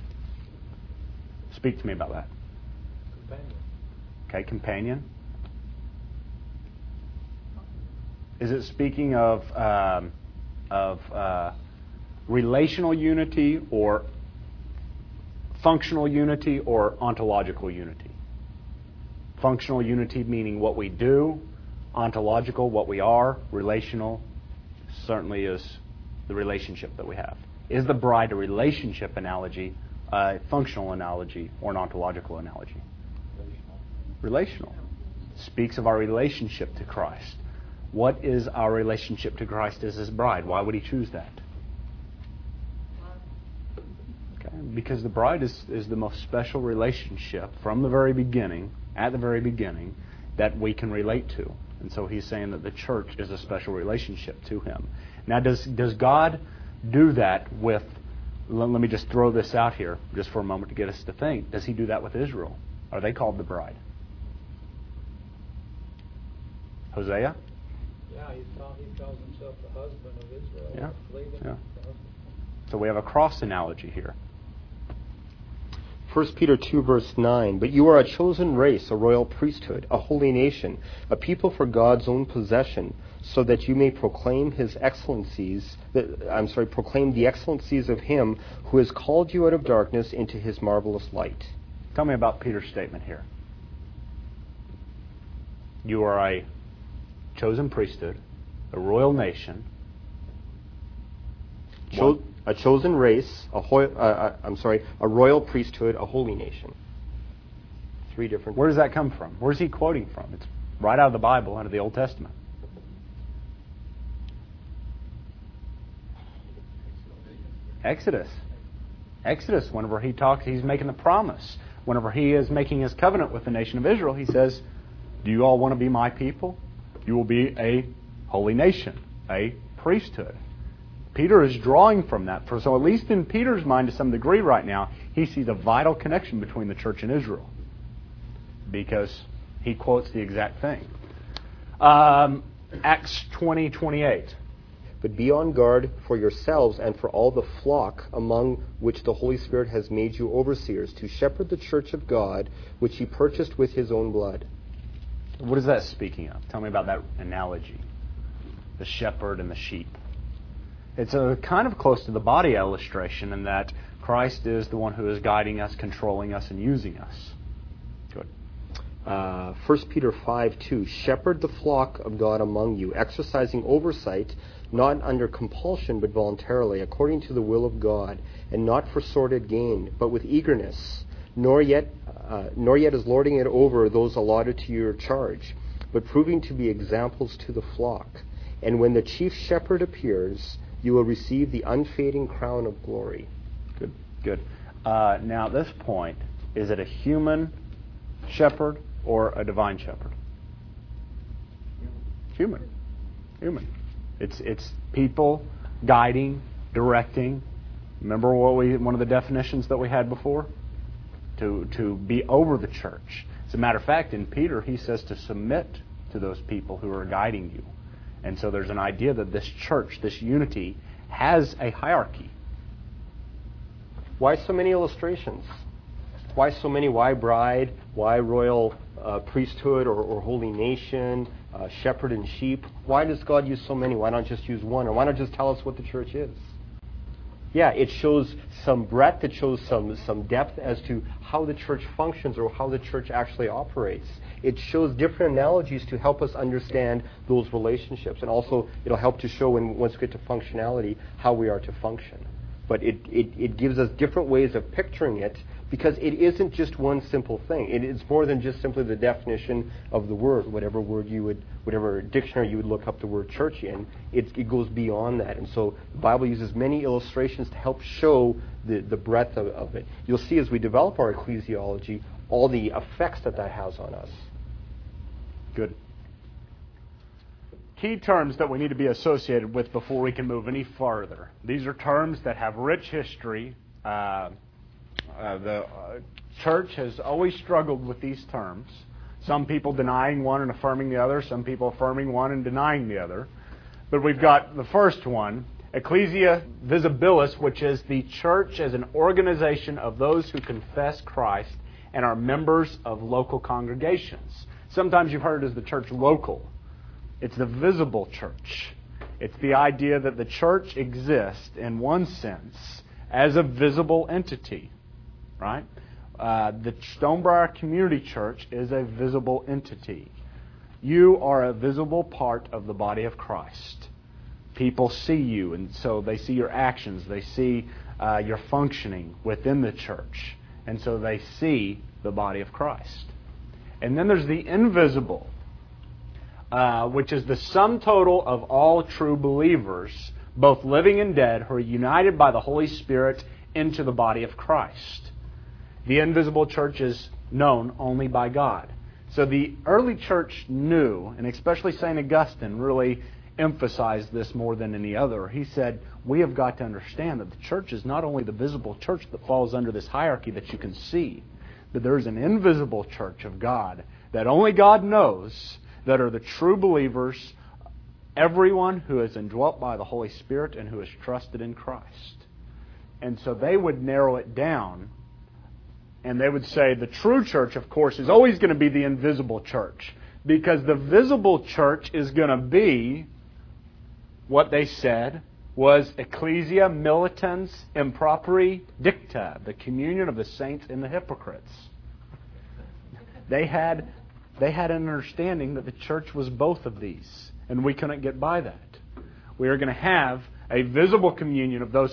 Speak to me about that. Companion. Okay, companion. Is it speaking of relational unity, or functional unity, or ontological unity? Functional unity meaning what we do, ontological, what we are, relational certainly is the relationship that we have. Is the bride a relationship analogy, a functional analogy, or an ontological analogy? Relational. Speaks of our relationship to Christ. What is our relationship to Christ as his bride? Why would he choose that? Okay, because the bride is the most special relationship from the very beginning, at the very beginning, that we can relate to. And so he's saying that the church is a special relationship to him. Now, does God do that with, let me just throw this out here just for a moment to get us to think, does he do that with Israel? Are they called the bride? Hosea? Yeah, he calls himself the husband of Israel. Yeah. Laban, Yeah. the husband. So we have a cross analogy here. 1 Peter 2 verse 9. But you are a chosen race, a royal priesthood, a holy nation, a people for God's own possession, so that you may proclaim his excellencies, proclaim the excellencies of him who has called you out of darkness into his marvelous light. Tell me about Peter's statement here. You are a chosen priesthood, a royal nation. A a chosen race, a royal priesthood, a holy nation. 3 different. Where does that come from? Where's he quoting from? It's right out of the Bible, out of the Old Testament. Exodus. Exodus, whenever he talks, he's making the promise. Whenever he is making his covenant with the nation of Israel, he says, do you all want to be my people? You will be a holy nation, a priesthood. Peter is drawing from that. So at least in Peter's mind, to some degree right now, he sees a vital connection between the church and Israel, because he quotes the exact thing. Acts 20:28. But be on guard for yourselves and for all the flock among which the Holy Spirit has made you overseers, to shepherd the church of God, which he purchased with his own blood. What is that speaking of? Tell me about that analogy. The shepherd and the sheep. It's kind of close to the body illustration in that Christ is the one who is guiding us, controlling us, and using us. Good. 1 Peter 5:2. Shepherd the flock of God among you, exercising oversight, not under compulsion, but voluntarily, according to the will of God, and not for sordid gain, but with eagerness, nor yet as lording it over those allotted to your charge, but proving to be examples to the flock. And when the chief shepherd appears, you will receive the unfading crown of glory. Good. Now, at this point, is it a human shepherd or a divine shepherd? Human. It's people guiding, directing. Remember one of the definitions that we had before? To be over the church. As a matter of fact, in Peter, he says to submit to those people who are guiding you. And so there's an idea that this church, this unity, has a hierarchy. Why so many illustrations? Why so many? Why bride? Why royal priesthood or holy nation? Shepherd and sheep? Why does God use so many? Why not just use one? Or why not just tell us what the church is? Yeah, it shows some breadth, it shows some depth as to how the church functions or how the church actually operates. It shows different analogies to help us understand those relationships. And also, it'll help to show, once we get to functionality, how we are to function. But it gives us different ways of picturing it, because it isn't just one simple thing. It's more than just simply the definition of the word, whatever dictionary you would look up the word church in. It goes beyond that. And so the Bible uses many illustrations to help show the breadth of it. You'll see as we develop our ecclesiology, all the effects that has on us. Good. Key terms that we need to be associated with before we can move any farther. These are terms that have rich history. The church has always struggled with these terms. Some people denying one and affirming the other. Some people affirming one and denying the other. But we've got the first one, Ecclesia Visibilis, which is the church as an organization of those who confess Christ and are members of local congregations. Sometimes you've heard it as the church local. It's the visible church. It's the idea that the church exists, in one sense, as a visible entity. Right? The Stonebriar Community Church is a visible entity. You are a visible part of the body of Christ. People see you, and so they see your actions. They see your functioning within the church. And so they see the body of Christ. And then there's the invisible, which is the sum total of all true believers, both living and dead, who are united by the Holy Spirit into the body of Christ. The invisible church is known only by God. So the early church knew, and especially St. Augustine really emphasized this more than any other. He said, we have got to understand that the church is not only the visible church that falls under this hierarchy that you can see, but there is an invisible church of God that only God knows, that are the true believers, everyone who is indwelt by the Holy Spirit and who is trusted in Christ. And so they would narrow it down, and they would say the true church, of course, is always going to be the invisible church, because the visible church is going to be what they said was Ecclesia Militans Improperi Dicta, the communion of the saints and the hypocrites. They had an understanding that the church was both of these, and we couldn't get by that. We are going to have a visible communion of those who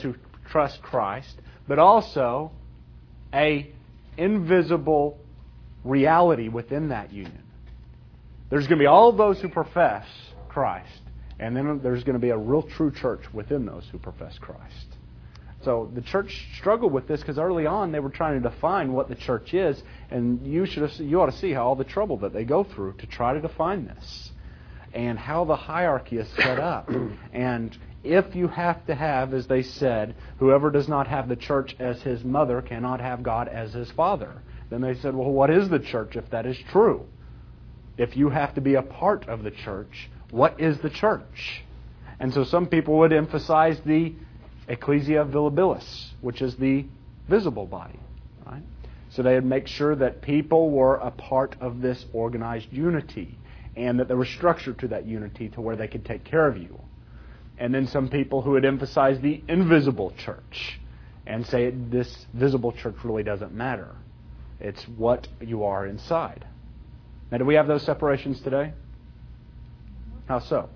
trust Christ, but also a invisible reality within that union. There's going to be all those who profess Christ, and then there's going to be a real true church within those who profess Christ. So the church struggled with this because early on they were trying to define what the church is, and you ought to see how all the trouble that they go through to try to define this, and how the hierarchy is set up. And if you have to have, as they said, whoever does not have the church as his mother cannot have God as his father. Then they said, well, what is the church if that is true? If you have to be a part of the church, what is the church? And so some people would emphasize the ecclesia visibilis, which is the visible body. Right? So they would make sure that people were a part of this organized unity, and that there was structure to that unity to where they could take care of you. And then some people who would emphasize the invisible church and say this visible church really doesn't matter. It's what you are inside. Now, do we have those separations today? How so?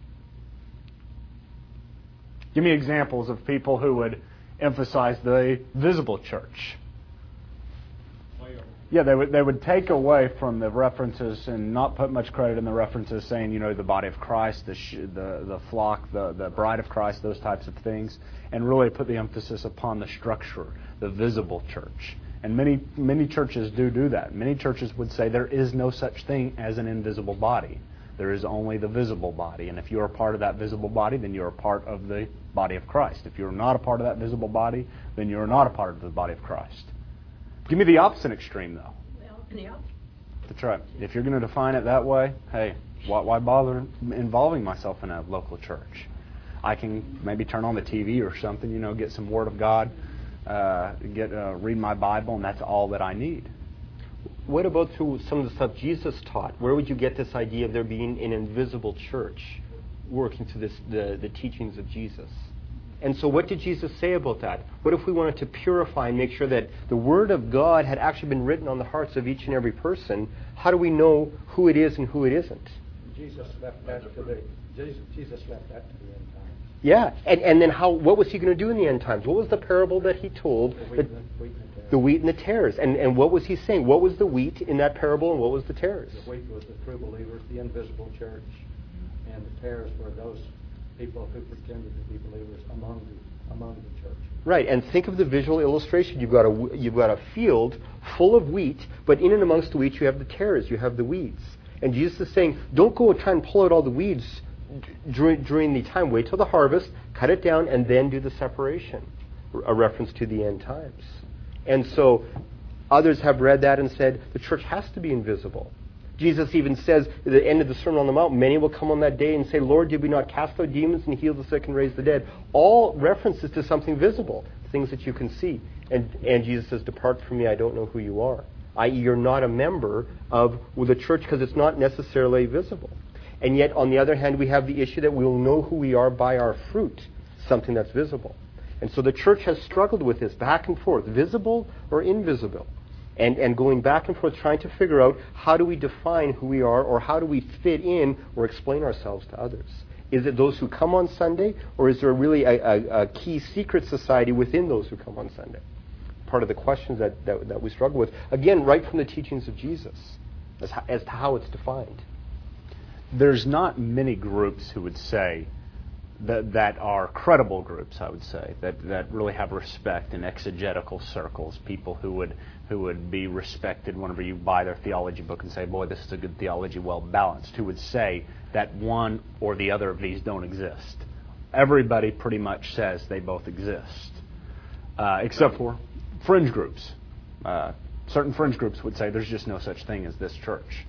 Give me examples of people who would emphasize the visible church. Yeah, they would take away from the references and not put much credit in the references saying, the body of Christ, the flock, the bride of Christ, those types of things, and really put the emphasis upon the structure, the visible church. And many churches do that. Many churches would say there is no such thing as an invisible body. There is only the visible body. And if you are a part of that visible body, then you are a part of the body of Christ. If you are not a part of that visible body, then you are not a part of the body of Christ. Give me the opposite extreme, though. Well, yeah. That's right. If you're going to define it that way, hey, why bother involving myself in a local church? I can maybe turn on the TV or something, get some Word of God, read my Bible, and that's all that I need. What about through some of the stuff Jesus taught? Where would you get this idea of there being an invisible church working through the teachings of Jesus? And so what did Jesus say about that? What if we wanted to purify and make sure that the Word of God had actually been written on the hearts of each and every person? How do we know who it is and who it isn't? Jesus left that to the end times. Yeah, and then what was he going to do in the end times? What was the parable that he told? The wheat and the tares. And what was he saying? What was the wheat in that parable and what was the tares? The wheat was the true believers, the invisible church, and the tares were those people who pretended to be believers among the church. Right, and think of the visual illustration. You've got a field full of wheat, but in and amongst the wheat you have the tares, you have the weeds. And Jesus is saying, don't go and try and pull out all the weeds during the time. Wait till the harvest, cut it down, and then do the separation. A reference to the end times. And so others have read that and said the church has to be invisible. Jesus even says at the end of the Sermon on the Mount, many will come on that day and say, Lord, did we not cast out demons and heal the sick and raise the dead? All references to something visible, things that you can see. And Jesus says, depart from me, I don't know who you are. I.e., you're not a member of the church because it's not necessarily visible. And yet, on the other hand, we have the issue that we will know who we are by our fruit, something that's visible. And so the church has struggled with this back and forth, visible or invisible. And going back and forth trying to figure out how do we define who we are or how do we fit in or explain ourselves to others. Is it those who come on Sunday or is there really a key secret society within those who come on Sunday? Part of the questions that we struggle with. Again, right from the teachings of Jesus as to how it's defined. There's not many groups who would say that are credible groups, I would say, that really have respect in exegetical circles, people who would be respected whenever you buy their theology book and say, boy, this is a good theology, well balanced, who would say that one or the other of these don't exist. Everybody pretty much says they both exist, except for fringe groups. Certain fringe groups would say there's just no such thing as this church.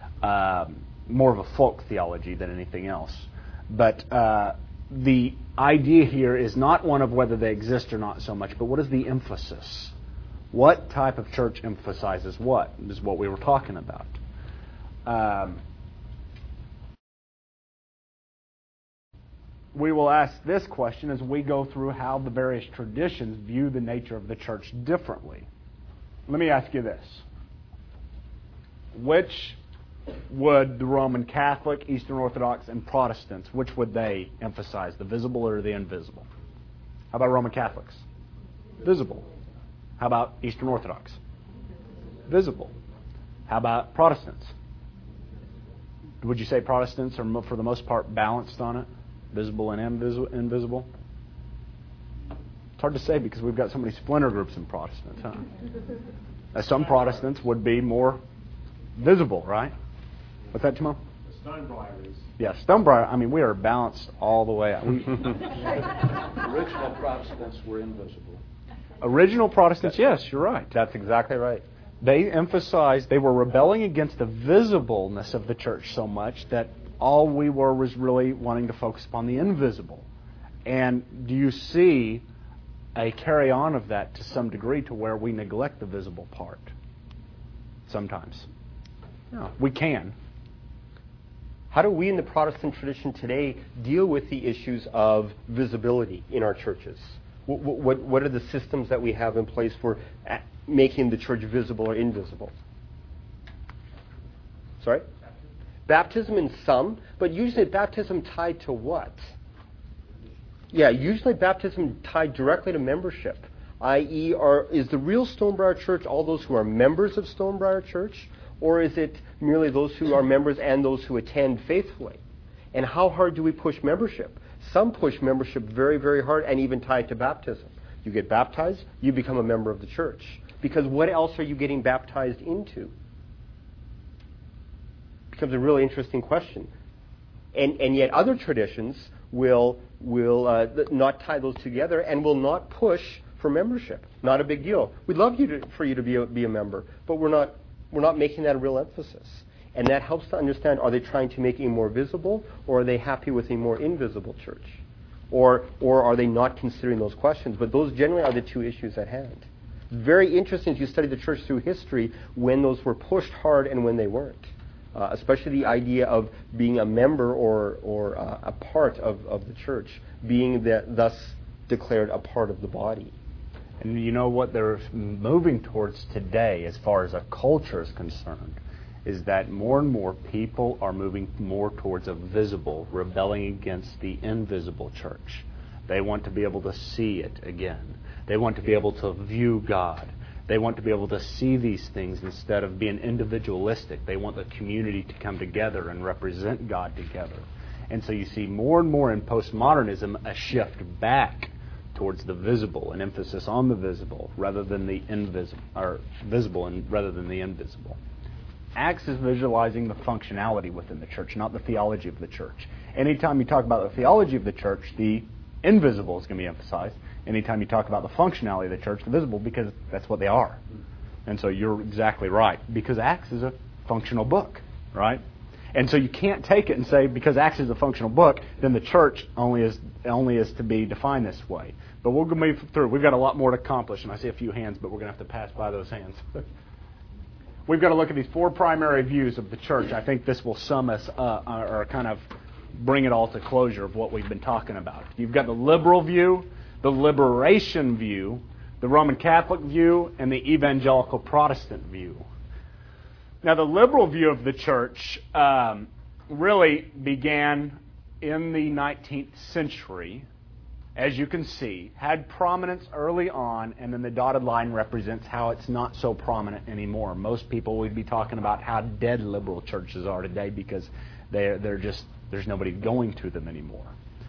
More of a folk theology than anything else. But the idea here is not one of whether they exist or not so much, but what is the emphasis? What type of church emphasizes what? Is what we were talking about. We will ask this question as we go through how the various traditions view the nature of the church differently. Let me ask you this. Which would the Roman Catholic, Eastern Orthodox, and Protestants, which would they emphasize, the visible or the invisible? How about Roman Catholics? Visible. How about Eastern Orthodox? Visible. How about Protestants? Would you say Protestants are, for the most part, balanced on it? Visible and invisible? It's hard to say because we've got so many splinter groups in Protestants, huh? Some Protestants would be more visible, right? What's that, Timo? Stonebriar is. Yeah, Stonebriar, I mean, we are balanced all the way out. Original Protestants were invisible. Original Protestants, yes, you're right. That's exactly right. They emphasized, they were rebelling against the visibleness of the church so much that all we were was really wanting to focus upon the invisible. And do you see a carry-on of that to some degree to where we neglect the visible part? Sometimes. No, we can. How do we in the Protestant tradition today deal with the issues of visibility in our churches? What are the systems that we have in place for making the church visible or invisible? Sorry? Baptism in some, but usually baptism tied to what? Yeah, usually baptism tied directly to membership, i.e., is the real Stonebriar Church all those who are members of Stonebriar Church, or is it merely those who are members and those who attend faithfully? And how hard do we push membership? Some push membership very, very hard and even tied to baptism. You get baptized, you become a member of the church. Because what else are you getting baptized into? Becomes a really interesting question. And yet other traditions will not tie those together and will not push for membership. Not a big deal. We'd love for you to be a member, but we're not making that a real emphasis. And that helps to understand, are they trying to make a more visible, or are they happy with a more invisible church? Or are they not considering those questions? But those generally are the two issues at hand. Very interesting if you study the church through history when those were pushed hard and when they weren't. Especially the idea of being a member or a part of the church, being thus declared a part of the body. And you know what they're moving towards today, as far as a culture is concerned, is that more and more people are moving more towards a visible, rebelling against the invisible church. They want to be able to see it again. They want to be able to view God. They want to be able to see these things instead of being individualistic. They want the community to come together and represent God together. And so you see more and more in postmodernism a shift back towards the visible, an emphasis on the visible rather than the invisible, or visible and rather than the invisible. Acts is visualizing the functionality within the church, not the theology of the church. Anytime you talk about the theology of the church, the invisible is going to be emphasized. Anytime you talk about the functionality of the church, the visible, because that's what they are. And so you're exactly right, because Acts is a functional book, right? And so you can't take it and say, because Acts is a functional book, then the church only is to be defined this way. But we'll move through. We've got a lot more to accomplish, and I see a few hands, but we're going to have to pass by those hands. We've got to look at these four primary views of the church. I think this will sum us up, or kind of bring it all to closure of what we've been talking about. You've got the liberal view, the liberation view, the Roman Catholic view, and the evangelical Protestant view. Now, the liberal view of the church really began in the 19th century, as you can see, had prominence early on, and then the dotted line represents how it's not so prominent anymore. Most people would be talking about how dead liberal churches are today because they're just, there's nobody going to them anymore.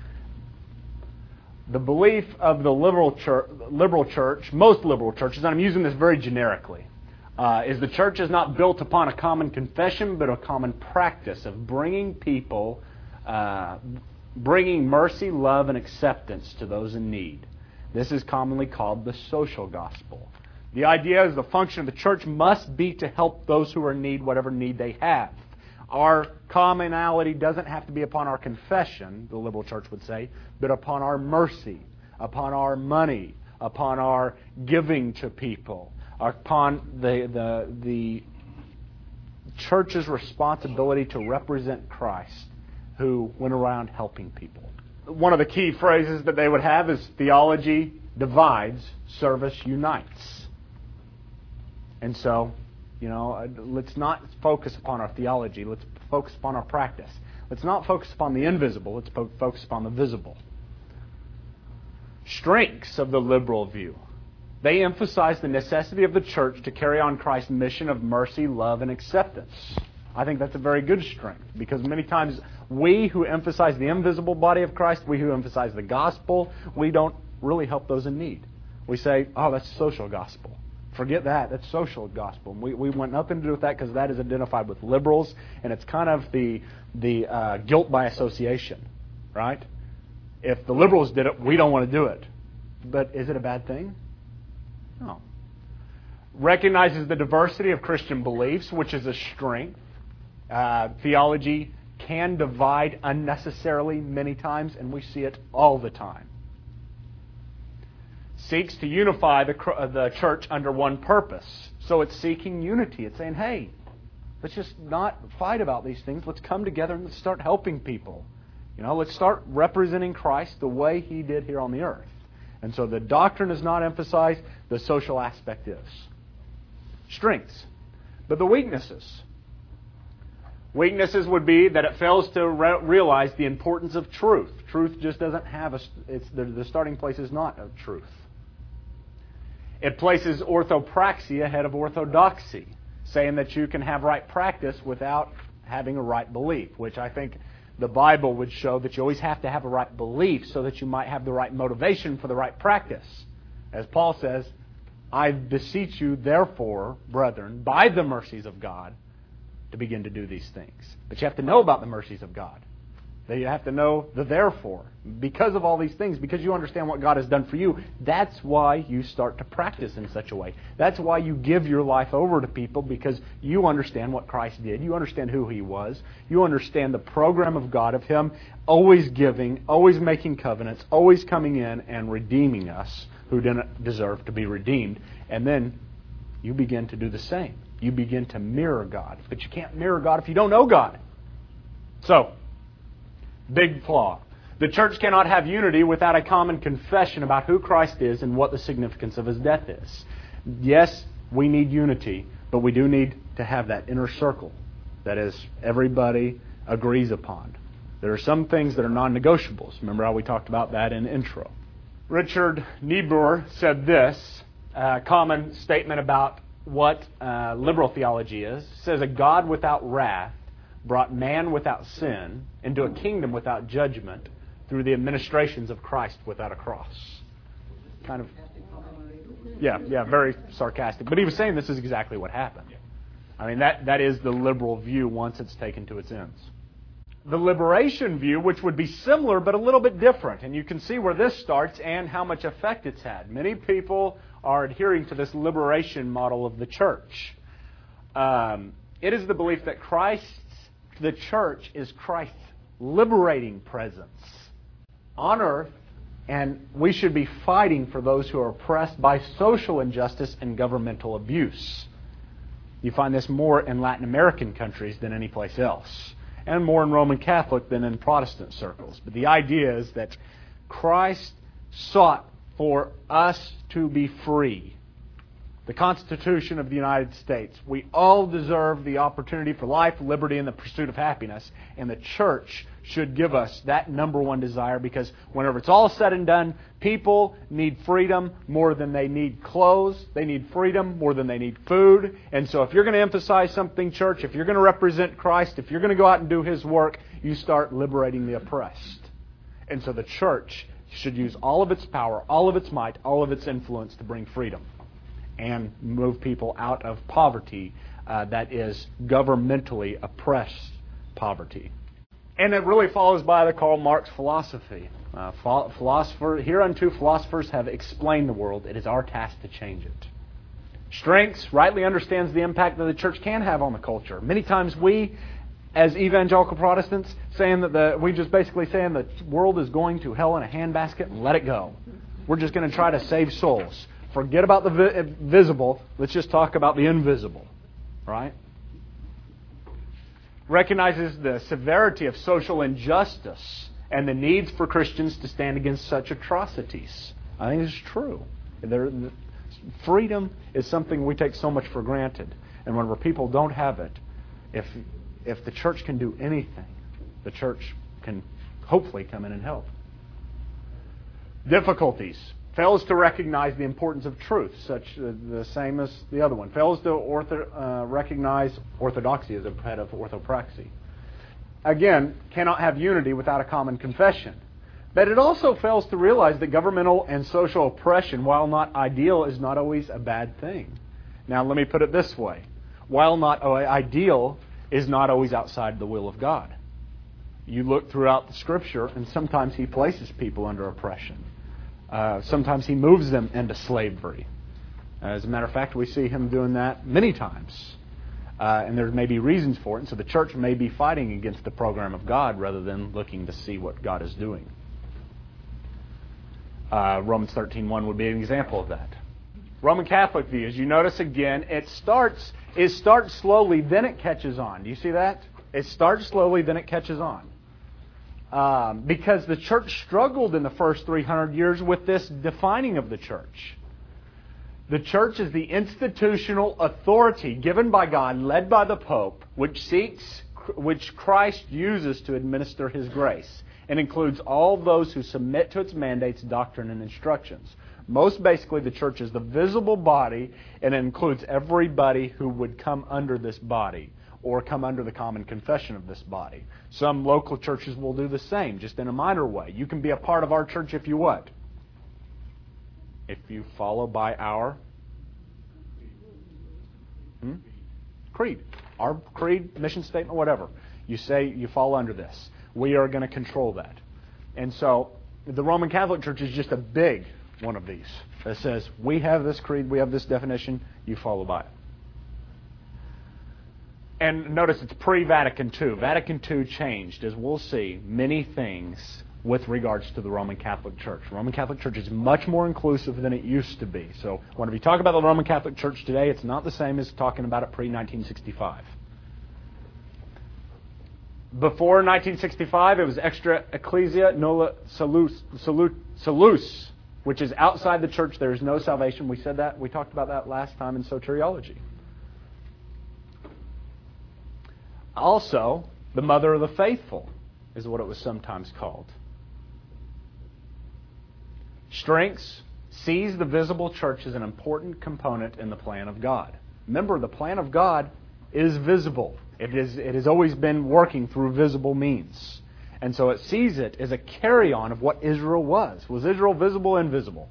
The belief of the liberal church, most liberal churches, and I'm using this very generically, is the church is not built upon a common confession, but a common practice of bringing people, bringing mercy, love, and acceptance to those in need. This is commonly called the social gospel. The idea is the function of the church must be to help those who are in need, whatever need they have. Our commonality doesn't have to be upon our confession, the liberal church would say, but upon our mercy, upon our money, upon our giving to people, upon the church's responsibility to represent Christ, who went around helping people. One of the key phrases that they would have is theology divides, service unites. And so, let's not focus upon our theology. Let's focus upon our practice. Let's not focus upon the invisible. Let's focus upon the visible. Strengths of the liberal view. They emphasize the necessity of the church to carry on Christ's mission of mercy, love, and acceptance. I think that's a very good strength, because many times we who emphasize the invisible body of Christ, we who emphasize the gospel, we don't really help those in need. We say, oh, that's social gospel. Forget that. That's social gospel. And we want nothing to do with that, because that is identified with liberals, and it's kind of the guilt by association, right? If the liberals did it, we don't want to do it. But is it a bad thing? No. Recognizes the diversity of Christian beliefs, which is a strength. Theology can divide unnecessarily many times, and we see it all the time. Seeks to unify the church under one purpose. So it's seeking unity. It's saying, hey, let's just not fight about these things. Let's come together and let's start helping people. Let's start representing Christ the way He did here on the earth. And so the doctrine is not emphasized, the social aspect is. Strengths. But the weaknesses. Weaknesses would be that it fails to realize the importance of truth. Truth just doesn't have the starting place is not of truth. It places orthopraxy ahead of orthodoxy, saying that you can have right practice without having a right belief, which I think the Bible would show that you always have to have a right belief so that you might have the right motivation for the right practice. As Paul says, I beseech you, therefore, brethren, by the mercies of God, to begin to do these things. But you have to know about the mercies of God. You have to know the therefore. Because of all these things, because you understand what God has done for you, that's why you start to practice in such a way. That's why you give your life over to people, because you understand what Christ did. You understand who He was. You understand the program of God, of Him always giving, always making covenants, always coming in and redeeming us who didn't deserve to be redeemed. And then you begin to do the same. You begin to mirror God. But you can't mirror God if you don't know God. So, big flaw. The church cannot have unity without a common confession about who Christ is and what the significance of His death is. Yes, we need unity, but we do need to have that inner circle that is everybody agrees upon. There are some things that are non-negotiables. Remember how we talked about that in the intro. Richard Niebuhr said this common statement about what liberal theology is. It says, a God without wrath brought man without sin into a kingdom without judgment through the administrations of Christ without a cross. Kind of, yeah, very sarcastic. But he was saying this is exactly what happened. I mean, that is the liberal view once it's taken to its ends. The liberation view, which would be similar but a little bit different, and you can see where this starts and how much effect it's had. Many people are adhering to this liberation model of the church. It is the belief that the church is Christ's liberating presence on earth, and we should be fighting for those who are oppressed by social injustice and governmental abuse. You find this more in Latin American countries than any place else, and more in Roman Catholic than in Protestant circles. But the idea is that Christ sought for us to be free. The Constitution of the United States. We all deserve the opportunity for life, liberty, and the pursuit of happiness. And the church should give us that number one desire, because whenever it's all said and done, people need freedom more than they need clothes. They need freedom more than they need food. And so if you're going to emphasize something, church, if you're going to represent Christ, if you're going to go out and do His work, you start liberating the oppressed. And so the church should use all of its power, all of its might, all of its influence to bring freedom and move people out of poverty that is governmentally oppressed poverty. And it really follows by the Karl Marx philosophy. Hereunto philosophers have explained the world. It is our task to change it. Strengths rightly understands the impact that the church can have on the culture. Many times we, as evangelical Protestants, saying that we just basically saying the world is going to hell in a handbasket and let it go. We're just going to try to save souls. Forget about the visible. Let's just talk about the invisible. Right? Recognizes the severity of social injustice and the needs for Christians to stand against such atrocities. I think this is true. Freedom is something we take so much for granted. And whenever people don't have it, if the church can do anything, the church can hopefully come in and help. Difficulties. Fails to recognize the importance of truth, such the same as the other one. Fails to recognize orthodoxy as a head of orthopraxy. Again, cannot have unity without a common confession. But it also fails to realize that governmental and social oppression, while not ideal, is not always a bad thing. Now, let me put it this way. While not ideal, is not always outside the will of God. You look throughout the Scripture, and sometimes He places people under oppression. Sometimes He moves them into slavery. As a matter of fact, we see Him doing that many times. And there may be reasons for it, and so the church may be fighting against the program of God rather than looking to see what God is doing. Romans 13:1 would be an example of that. Roman Catholic view, as you notice again, it starts slowly, then it catches on. Do you see that? It starts slowly, then it catches on. Because the church struggled in the first 300 years with this defining of the church. The church is the institutional authority given by God, led by the Pope, which Christ uses to administer His grace, and includes all those who submit to its mandates, doctrine, and instructions. Most basically, the church is the visible body, and it includes everybody who would come under this body or come under the common confession of this body. Some local churches will do the same, just in a minor way. You can be a part of our church if you what? If you follow by our creed. Our creed, mission statement, whatever. You say you fall under this. We are going to control that. And so the Roman Catholic Church is just a big one of these that says, we have this creed, we have this definition, you follow by it. And notice it's pre-Vatican II. Vatican II changed, as we'll see, many things with regards to the Roman Catholic Church. The Roman Catholic Church is much more inclusive than it used to be. So when we talk about the Roman Catholic Church today, it's not the same as talking about it pre-1965. Before 1965, it was extra ecclesia nulla salus, which is outside the church. There is no salvation. We said that. We talked about that last time in soteriology. Also, the mother of the faithful is what it was sometimes called. Strengths sees the visible church as an important component in the plan of God. Remember, the plan of God is visible. It has always been working through visible means. And so it sees it as a carry-on of what Israel was. Was Israel visible and invisible?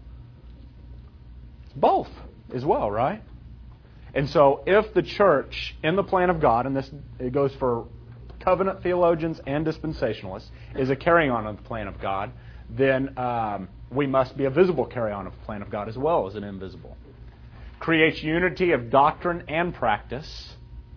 Both as well, right? And so if the church, in the plan of God, and this it goes for covenant theologians and dispensationalists, is a carry-on of the plan of God, then we must be a visible carry-on of the plan of God as well as an invisible. Creates unity of doctrine and practice.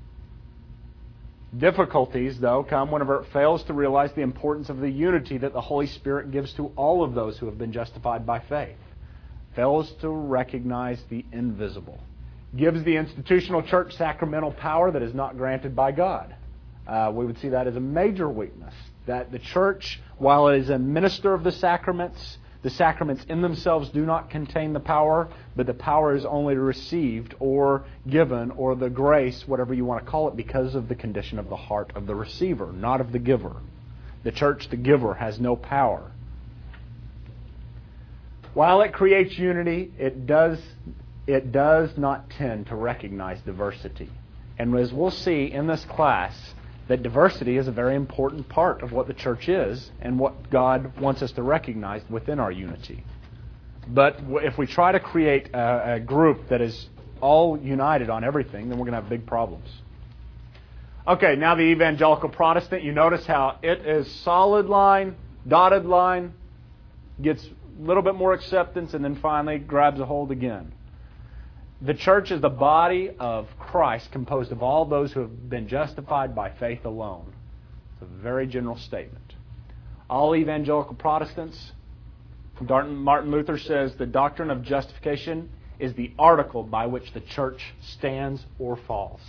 Difficulties, though, come whenever it fails to realize the importance of the unity that the Holy Spirit gives to all of those who have been justified by faith. Fails to recognize the invisible. Gives the institutional church sacramental power that is not granted by God. We would see that as a major weakness. That the church, while it is a minister of the sacraments in themselves do not contain the power, but the power is only received or given, or the grace, whatever you want to call it, because of the condition of the heart of the receiver, not of the giver. The church, the giver, has no power. While it creates unity, it does not tend to recognize diversity. And as we'll see in this class, that diversity is a very important part of what the church is and what God wants us to recognize within our unity. But if we try to create a group that is all united on everything, then we're going to have big problems. Okay, now the evangelical Protestant, you notice how it is solid line, dotted line, gets a little bit more acceptance, and then finally grabs a hold again. The church is the body of Christ, composed of all those who have been justified by faith alone. It's a very general statement. All evangelical Protestants, Martin Luther says the doctrine of justification is the article by which the church stands or falls.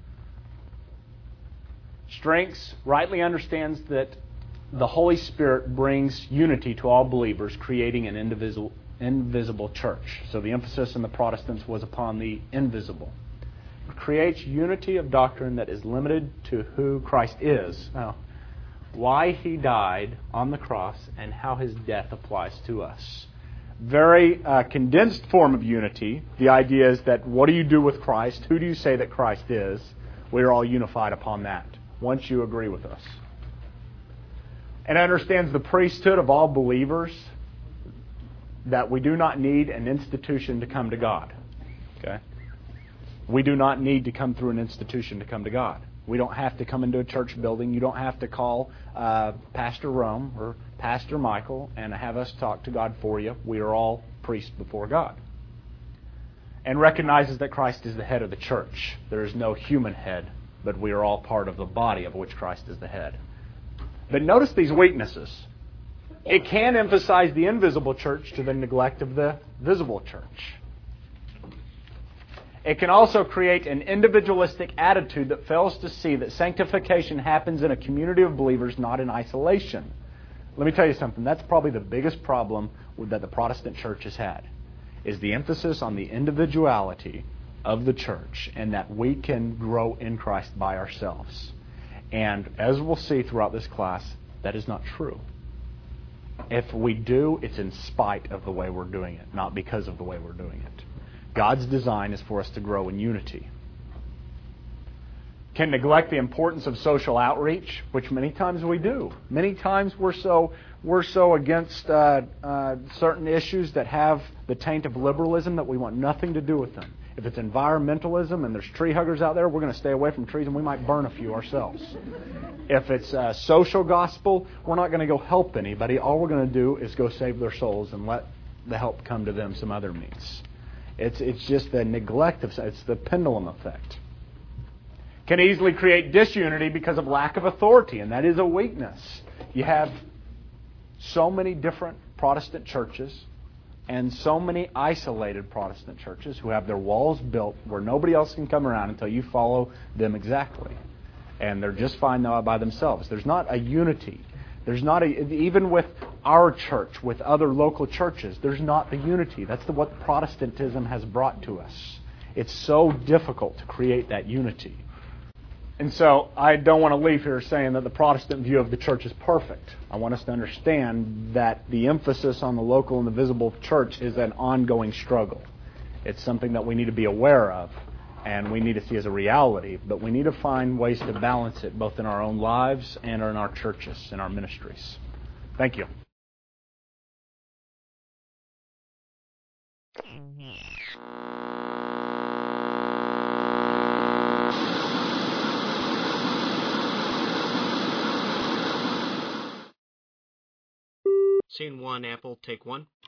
Strengths rightly understands that the Holy Spirit brings unity to all believers, creating an invisible church. So the emphasis in the Protestants was upon the invisible. It creates unity of doctrine that is limited to who Christ is. Now, why He died on the cross and how His death applies to us. very condensed form of unity. The idea is that what do you do with Christ? Who do you say that Christ is? We are all unified upon that, once you agree with us. And it understands the priesthood of all believers, that we do not need an institution to come to God. Okay? We do not need to come through an institution to come to God. We don't have to come into a church building. You don't have to call Pastor Rome or Pastor Michael and have us talk to God for you. We are all priests before God. And recognizes that Christ is the head of the church. There is no human head, but we are all part of the body of which Christ is the head. But notice these weaknesses. It can emphasize the invisible church to the neglect of the visible church. It can also create an individualistic attitude that fails to see that sanctification happens in a community of believers, not in isolation. Let me tell you something. That's probably the biggest problem that the Protestant church has had, is the emphasis on the individuality of the church and that we can grow in Christ by ourselves. And as we'll see throughout this class, that is not true. If we do, it's in spite of the way we're doing it, not because of the way we're doing it. God's design is for us to grow in unity. Can neglect the importance of social outreach, which many times we do. Many times we're so against certain issues that have the taint of liberalism that we want nothing to do with them. If it's environmentalism and there's tree huggers out there, we're going to stay away from trees and we might burn a few ourselves. If it's social gospel, we're not going to go help anybody. All we're going to do is go save their souls and let the help come to them some other means. It's just the neglect of, it's the pendulum effect. Can easily create disunity because of lack of authority, and that is a weakness. You have so many different Protestant churches and so many isolated Protestant churches who have their walls built where nobody else can come around until you follow them exactly. And they're just fine by themselves. There's not a unity. There's not even with our church, with other local churches, there's not the unity. That's what Protestantism has brought to us. It's so difficult to create that unity. And so I don't want to leave here saying that the Protestant view of the church is perfect. I want us to understand that the emphasis on the local and the visible church is an ongoing struggle. It's something that we need to be aware of and we need to see as a reality, but we need to find ways to balance it both in our own lives and in our churches, in our ministries. Thank you. Scene 1, Apple, take 1.